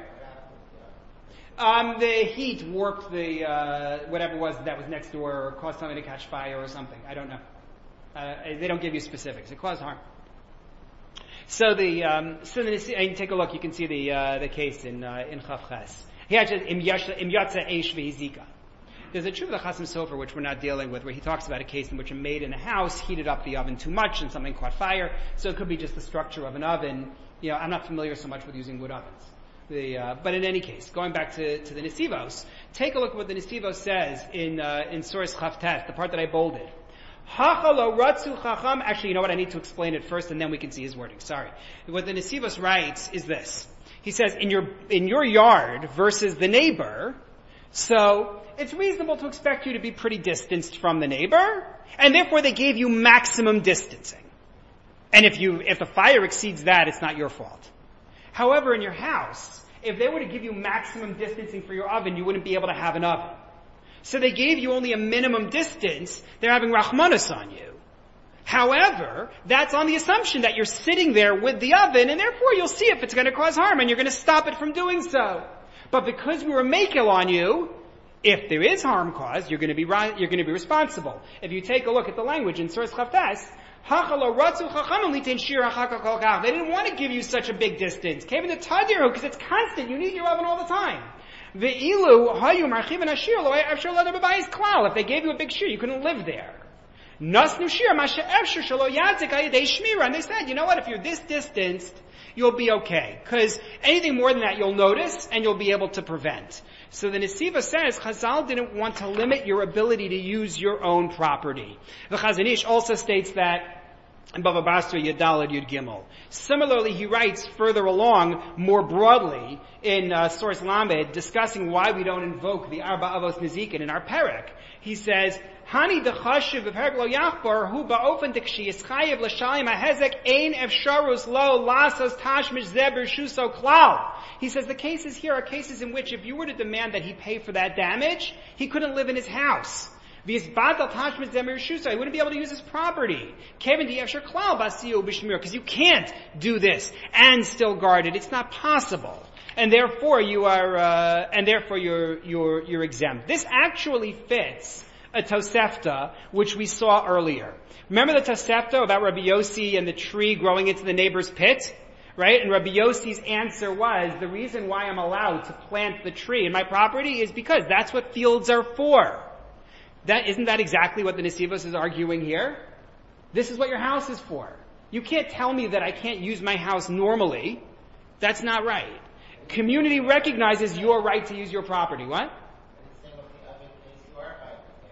A: The heat warped the, whatever it was that was next door or caused something to catch fire or something. I don't know. They don't give you specifics. It caused harm. So and take a look, you can see the case in Chav Ches. He actually, im yatsa eish v'hizika. There's a truth of the Chasam Sofer, which we're not dealing with, where he talks about a case in which a maid in a house heated up the oven too much and something caught fire. So it could be just the structure of an oven. You know, I'm not familiar so much with using wood ovens. But in any case, going back to the Nesivos, take a look at what the Nesivos says in source Chav Tes, the part that I bolded. Actually, you know what? I need to explain it first, and then we can see his wording. Sorry. What the Nesivos writes is this. He says, in your yard versus the neighbor, so it's reasonable to expect you to be pretty distanced from the neighbor, and therefore they gave you maximum distancing. And if the fire exceeds that, it's not your fault. However, in your house, if they were to give you maximum distancing for your oven, you wouldn't be able to have an oven. So they gave you only a minimum distance. They're having rachmanas on you. However, that's on the assumption that you're sitting there with the oven, and therefore you'll see if it's going to cause harm, and you're going to stop it from doing so. But because we were makel on you, if there is harm caused, you're going to be responsible. If you take a look at the language in Source Chav Tes, they didn't want to give you such a big distance. Because it's constant. You need your oven all the time. If they gave you a big shear, you couldn't live there. And they said, you know what, if you're this distanced, you'll be okay. Because anything more than that you'll notice and you'll be able to prevent. So the Nesiva says, Chazal didn't want to limit your ability to use your own property. The Chazon Ish also states that in Bava Basra Yadalad Yud Gimel. Similarly, he writes further along, more broadly, in Source Lamed, discussing why we don't invoke the Arba Avos Nezikin in our Perek. He says, Hani dechashiv v'perek lo yachbar hu ba'ofen dekshi yischayev l'shalim ha'hezek ein efsharus lo lasos tashmish zeber shuso klal. He says the cases here are cases in which if you were to demand that he pay for that damage, he couldn't live in his house. Because he wouldn't be able to use his property. Because you can't do this and still guard it. It's not possible. And therefore you're exempt. This actually fits a Tosefta, which we saw earlier. Remember the Tosefta about Rabbi Yossi and the tree growing into the neighbor's pit? Right? And Rabbi Yossi's answer was, the reason why I'm allowed to plant the tree in my property is because that's what fields are for. Isn't that exactly what the Nesivos is arguing here? This is what your house is for. You can't tell me that I can't use my house normally. That's not right. Community recognizes your right to use your property. What?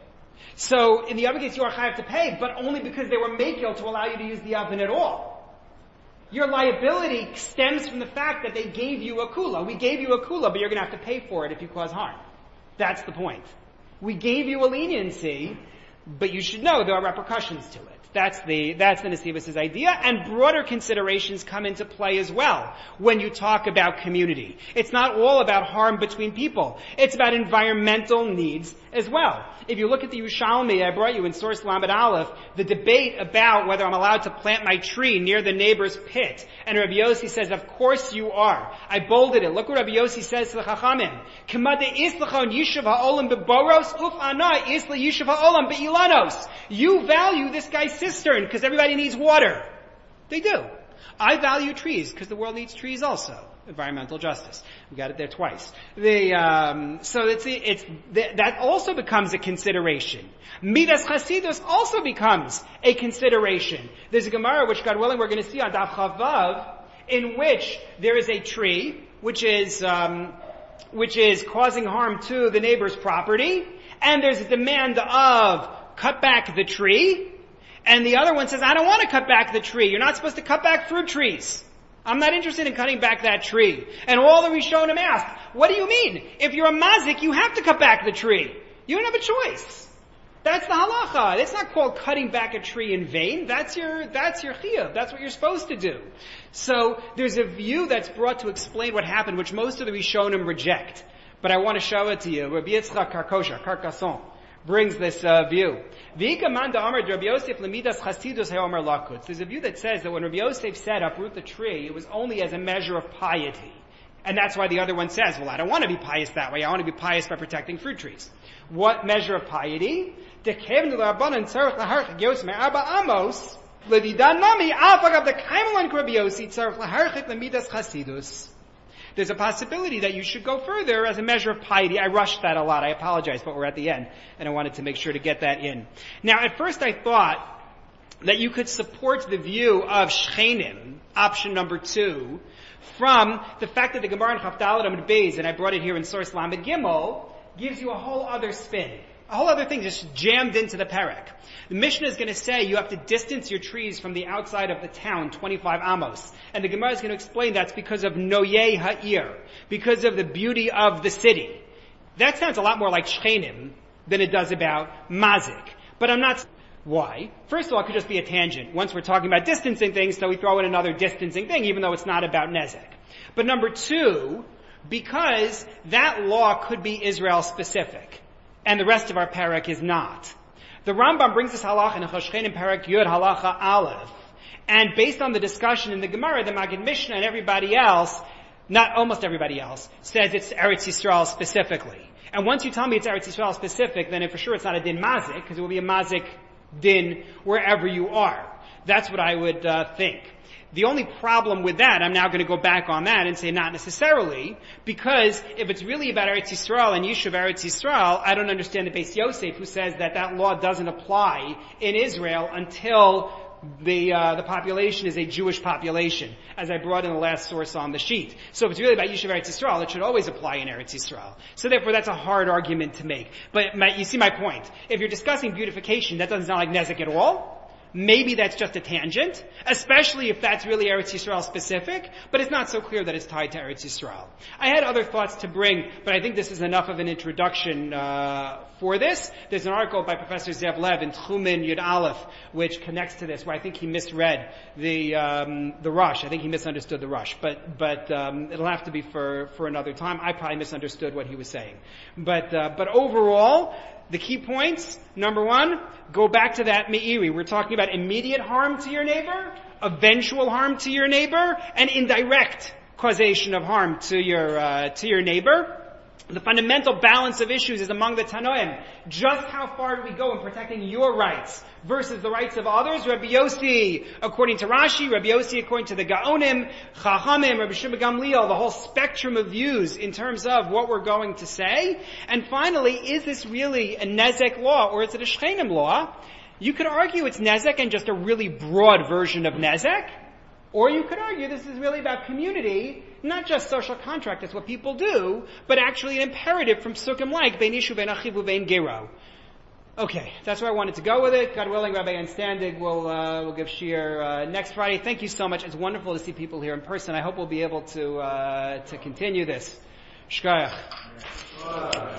A: So in the other case, you are chayav to pay, but only because they were makil to allow you to use the oven at all. Your liability stems from the fact that they gave you a kula. We gave you a kula, but you're going to have to pay for it if you cause harm. That's the point. We gave you a leniency, but you should know there are repercussions to it. That's the Nesivos' idea, and broader considerations come into play as well when you talk about community. It's not all about harm between people. It's about environmental needs as well. If you look at the Yerushalmi I brought you in source Lamed Aleph, the debate about whether I'm allowed to plant my tree near the neighbor's pit, and Rabbi Yossi says, of course you are. I bolded it. Look what Rabbi Yossi says to the Chachamim. K'made islachon yishav ha'olam be'boros, uf ana isla yishav ha'olam be'ilanos. You value this guy's cistern because everybody needs water. They do. I value trees because the world needs trees also. Environmental justice. We got it there twice. So that also becomes a consideration. Midas Chasidus also becomes a consideration. There's a Gemara which, God willing, we're going to see on Daf Chavav, in which there is a tree which is causing harm to the neighbor's property, and there's a demand of cut back the tree, and the other one says, I don't want to cut back the tree. You're not supposed to cut back fruit trees. I'm not interested in cutting back that tree. And all the Rishonim asked, what do you mean? If you're a mazik, you have to cut back the tree. You don't have a choice. That's the halacha. It's not called cutting back a tree in vain. That's your chiyuv. That's what you're supposed to do. So there's a view that's brought to explain what happened, which most of the Rishonim reject. But I want to show it to you. Rabbi Yitzchak Carcassonne brings this view. There's a view that says that when Rabbi Yosef said uproot the tree, it was only as a measure of piety. And that's why the other one says, well, I don't want to be pious that way. I want to be pious by protecting fruit trees. What measure of piety? There's a possibility that you should go further as a measure of piety. I rushed that a lot. I apologize, but we're at the end, and I wanted to make sure to get that in. Now, at first I thought that you could support the view of Shchenim, option number 2, from the fact that the Gemara in Chavdalet Amud Beis, and I brought it here in source Lamed Gimel, gives you a whole other spin. A whole other thing just jammed into the parak. The Mishnah is going to say you have to distance your trees from the outside of the town 25 amos. And the Gemara is going to explain that's because of noyei ha'ir, because of the beauty of the city. That sounds a lot more like Shchenim than it does about mazik. But I'm not... Why? First of all, it could just be a tangent. Once we're talking about distancing things, so we throw in another distancing thing, even though it's not about nezek. But number 2, because that law could be Israel specific. And the rest of our parak is not. The Rambam brings this halacha in Choshchenim parak Yud halacha Aleph, and based on the discussion in the Gemara, the Maggid Mishnah and everybody else, not almost everybody else, says it's Eretz Yisrael specifically. And once you tell me it's Eretz Yisrael specific, then for sure it's not a din mazik, because it will be a mazik din wherever you are. That's what I would think. The only problem with that, I'm now going to go back on that and say not necessarily, because if it's really about Eretz Yisrael and Yishuv Eretz Yisrael, I don't understand the Beis Yosef who says that law doesn't apply in Israel until the population is a Jewish population, as I brought in the last source on the sheet. So if it's really about Yishuv Eretz Yisrael, it should always apply in Eretz Yisrael. So therefore that's a hard argument to make. But you see my point. If you're discussing beautification, that doesn't sound like Nezek at all. Maybe that's just a tangent, especially if that's really Eretz Yisrael specific, but it's not so clear that it's tied to Eretz Yisrael. I had other thoughts to bring, but I think this is enough of an introduction for this. There's an article by Professor Zev Lev in Tchumen Yud Aleph, which connects to this, where I think he misread the Rush. I think he misunderstood the Rush, but it'll have to be for another time. I probably misunderstood what he was saying. But overall, the key points, number 1, go back to that me'iri. We're talking about immediate harm to your neighbor, eventual harm to your neighbor, and indirect causation of harm to your neighbor. The fundamental balance of issues is among the Tanoim. Just how far do we go in protecting your rights versus the rights of others? Rabbi Yossi, according to Rashi, Rabbi Yossi, according to the Gaonim, Chachamim, Rabbi Shimon Gamliel, the whole spectrum of views in terms of what we're going to say. And finally, is this really a Nezek law or is it a Shchenim law? You could argue it's Nezek and just a really broad version of Nezek. Or you could argue this is really about community, not just social contract, that's what people do, but actually an imperative from Sukkim like, Bein Yishu, Bein Achivu, Bein Gero. Okay, that's where I wanted to go with it. God willing, Rabbi Ann Standig will give shiur next Friday. Thank you so much. It's wonderful to see people here in person. I hope we'll be able to continue this. Shkoyach.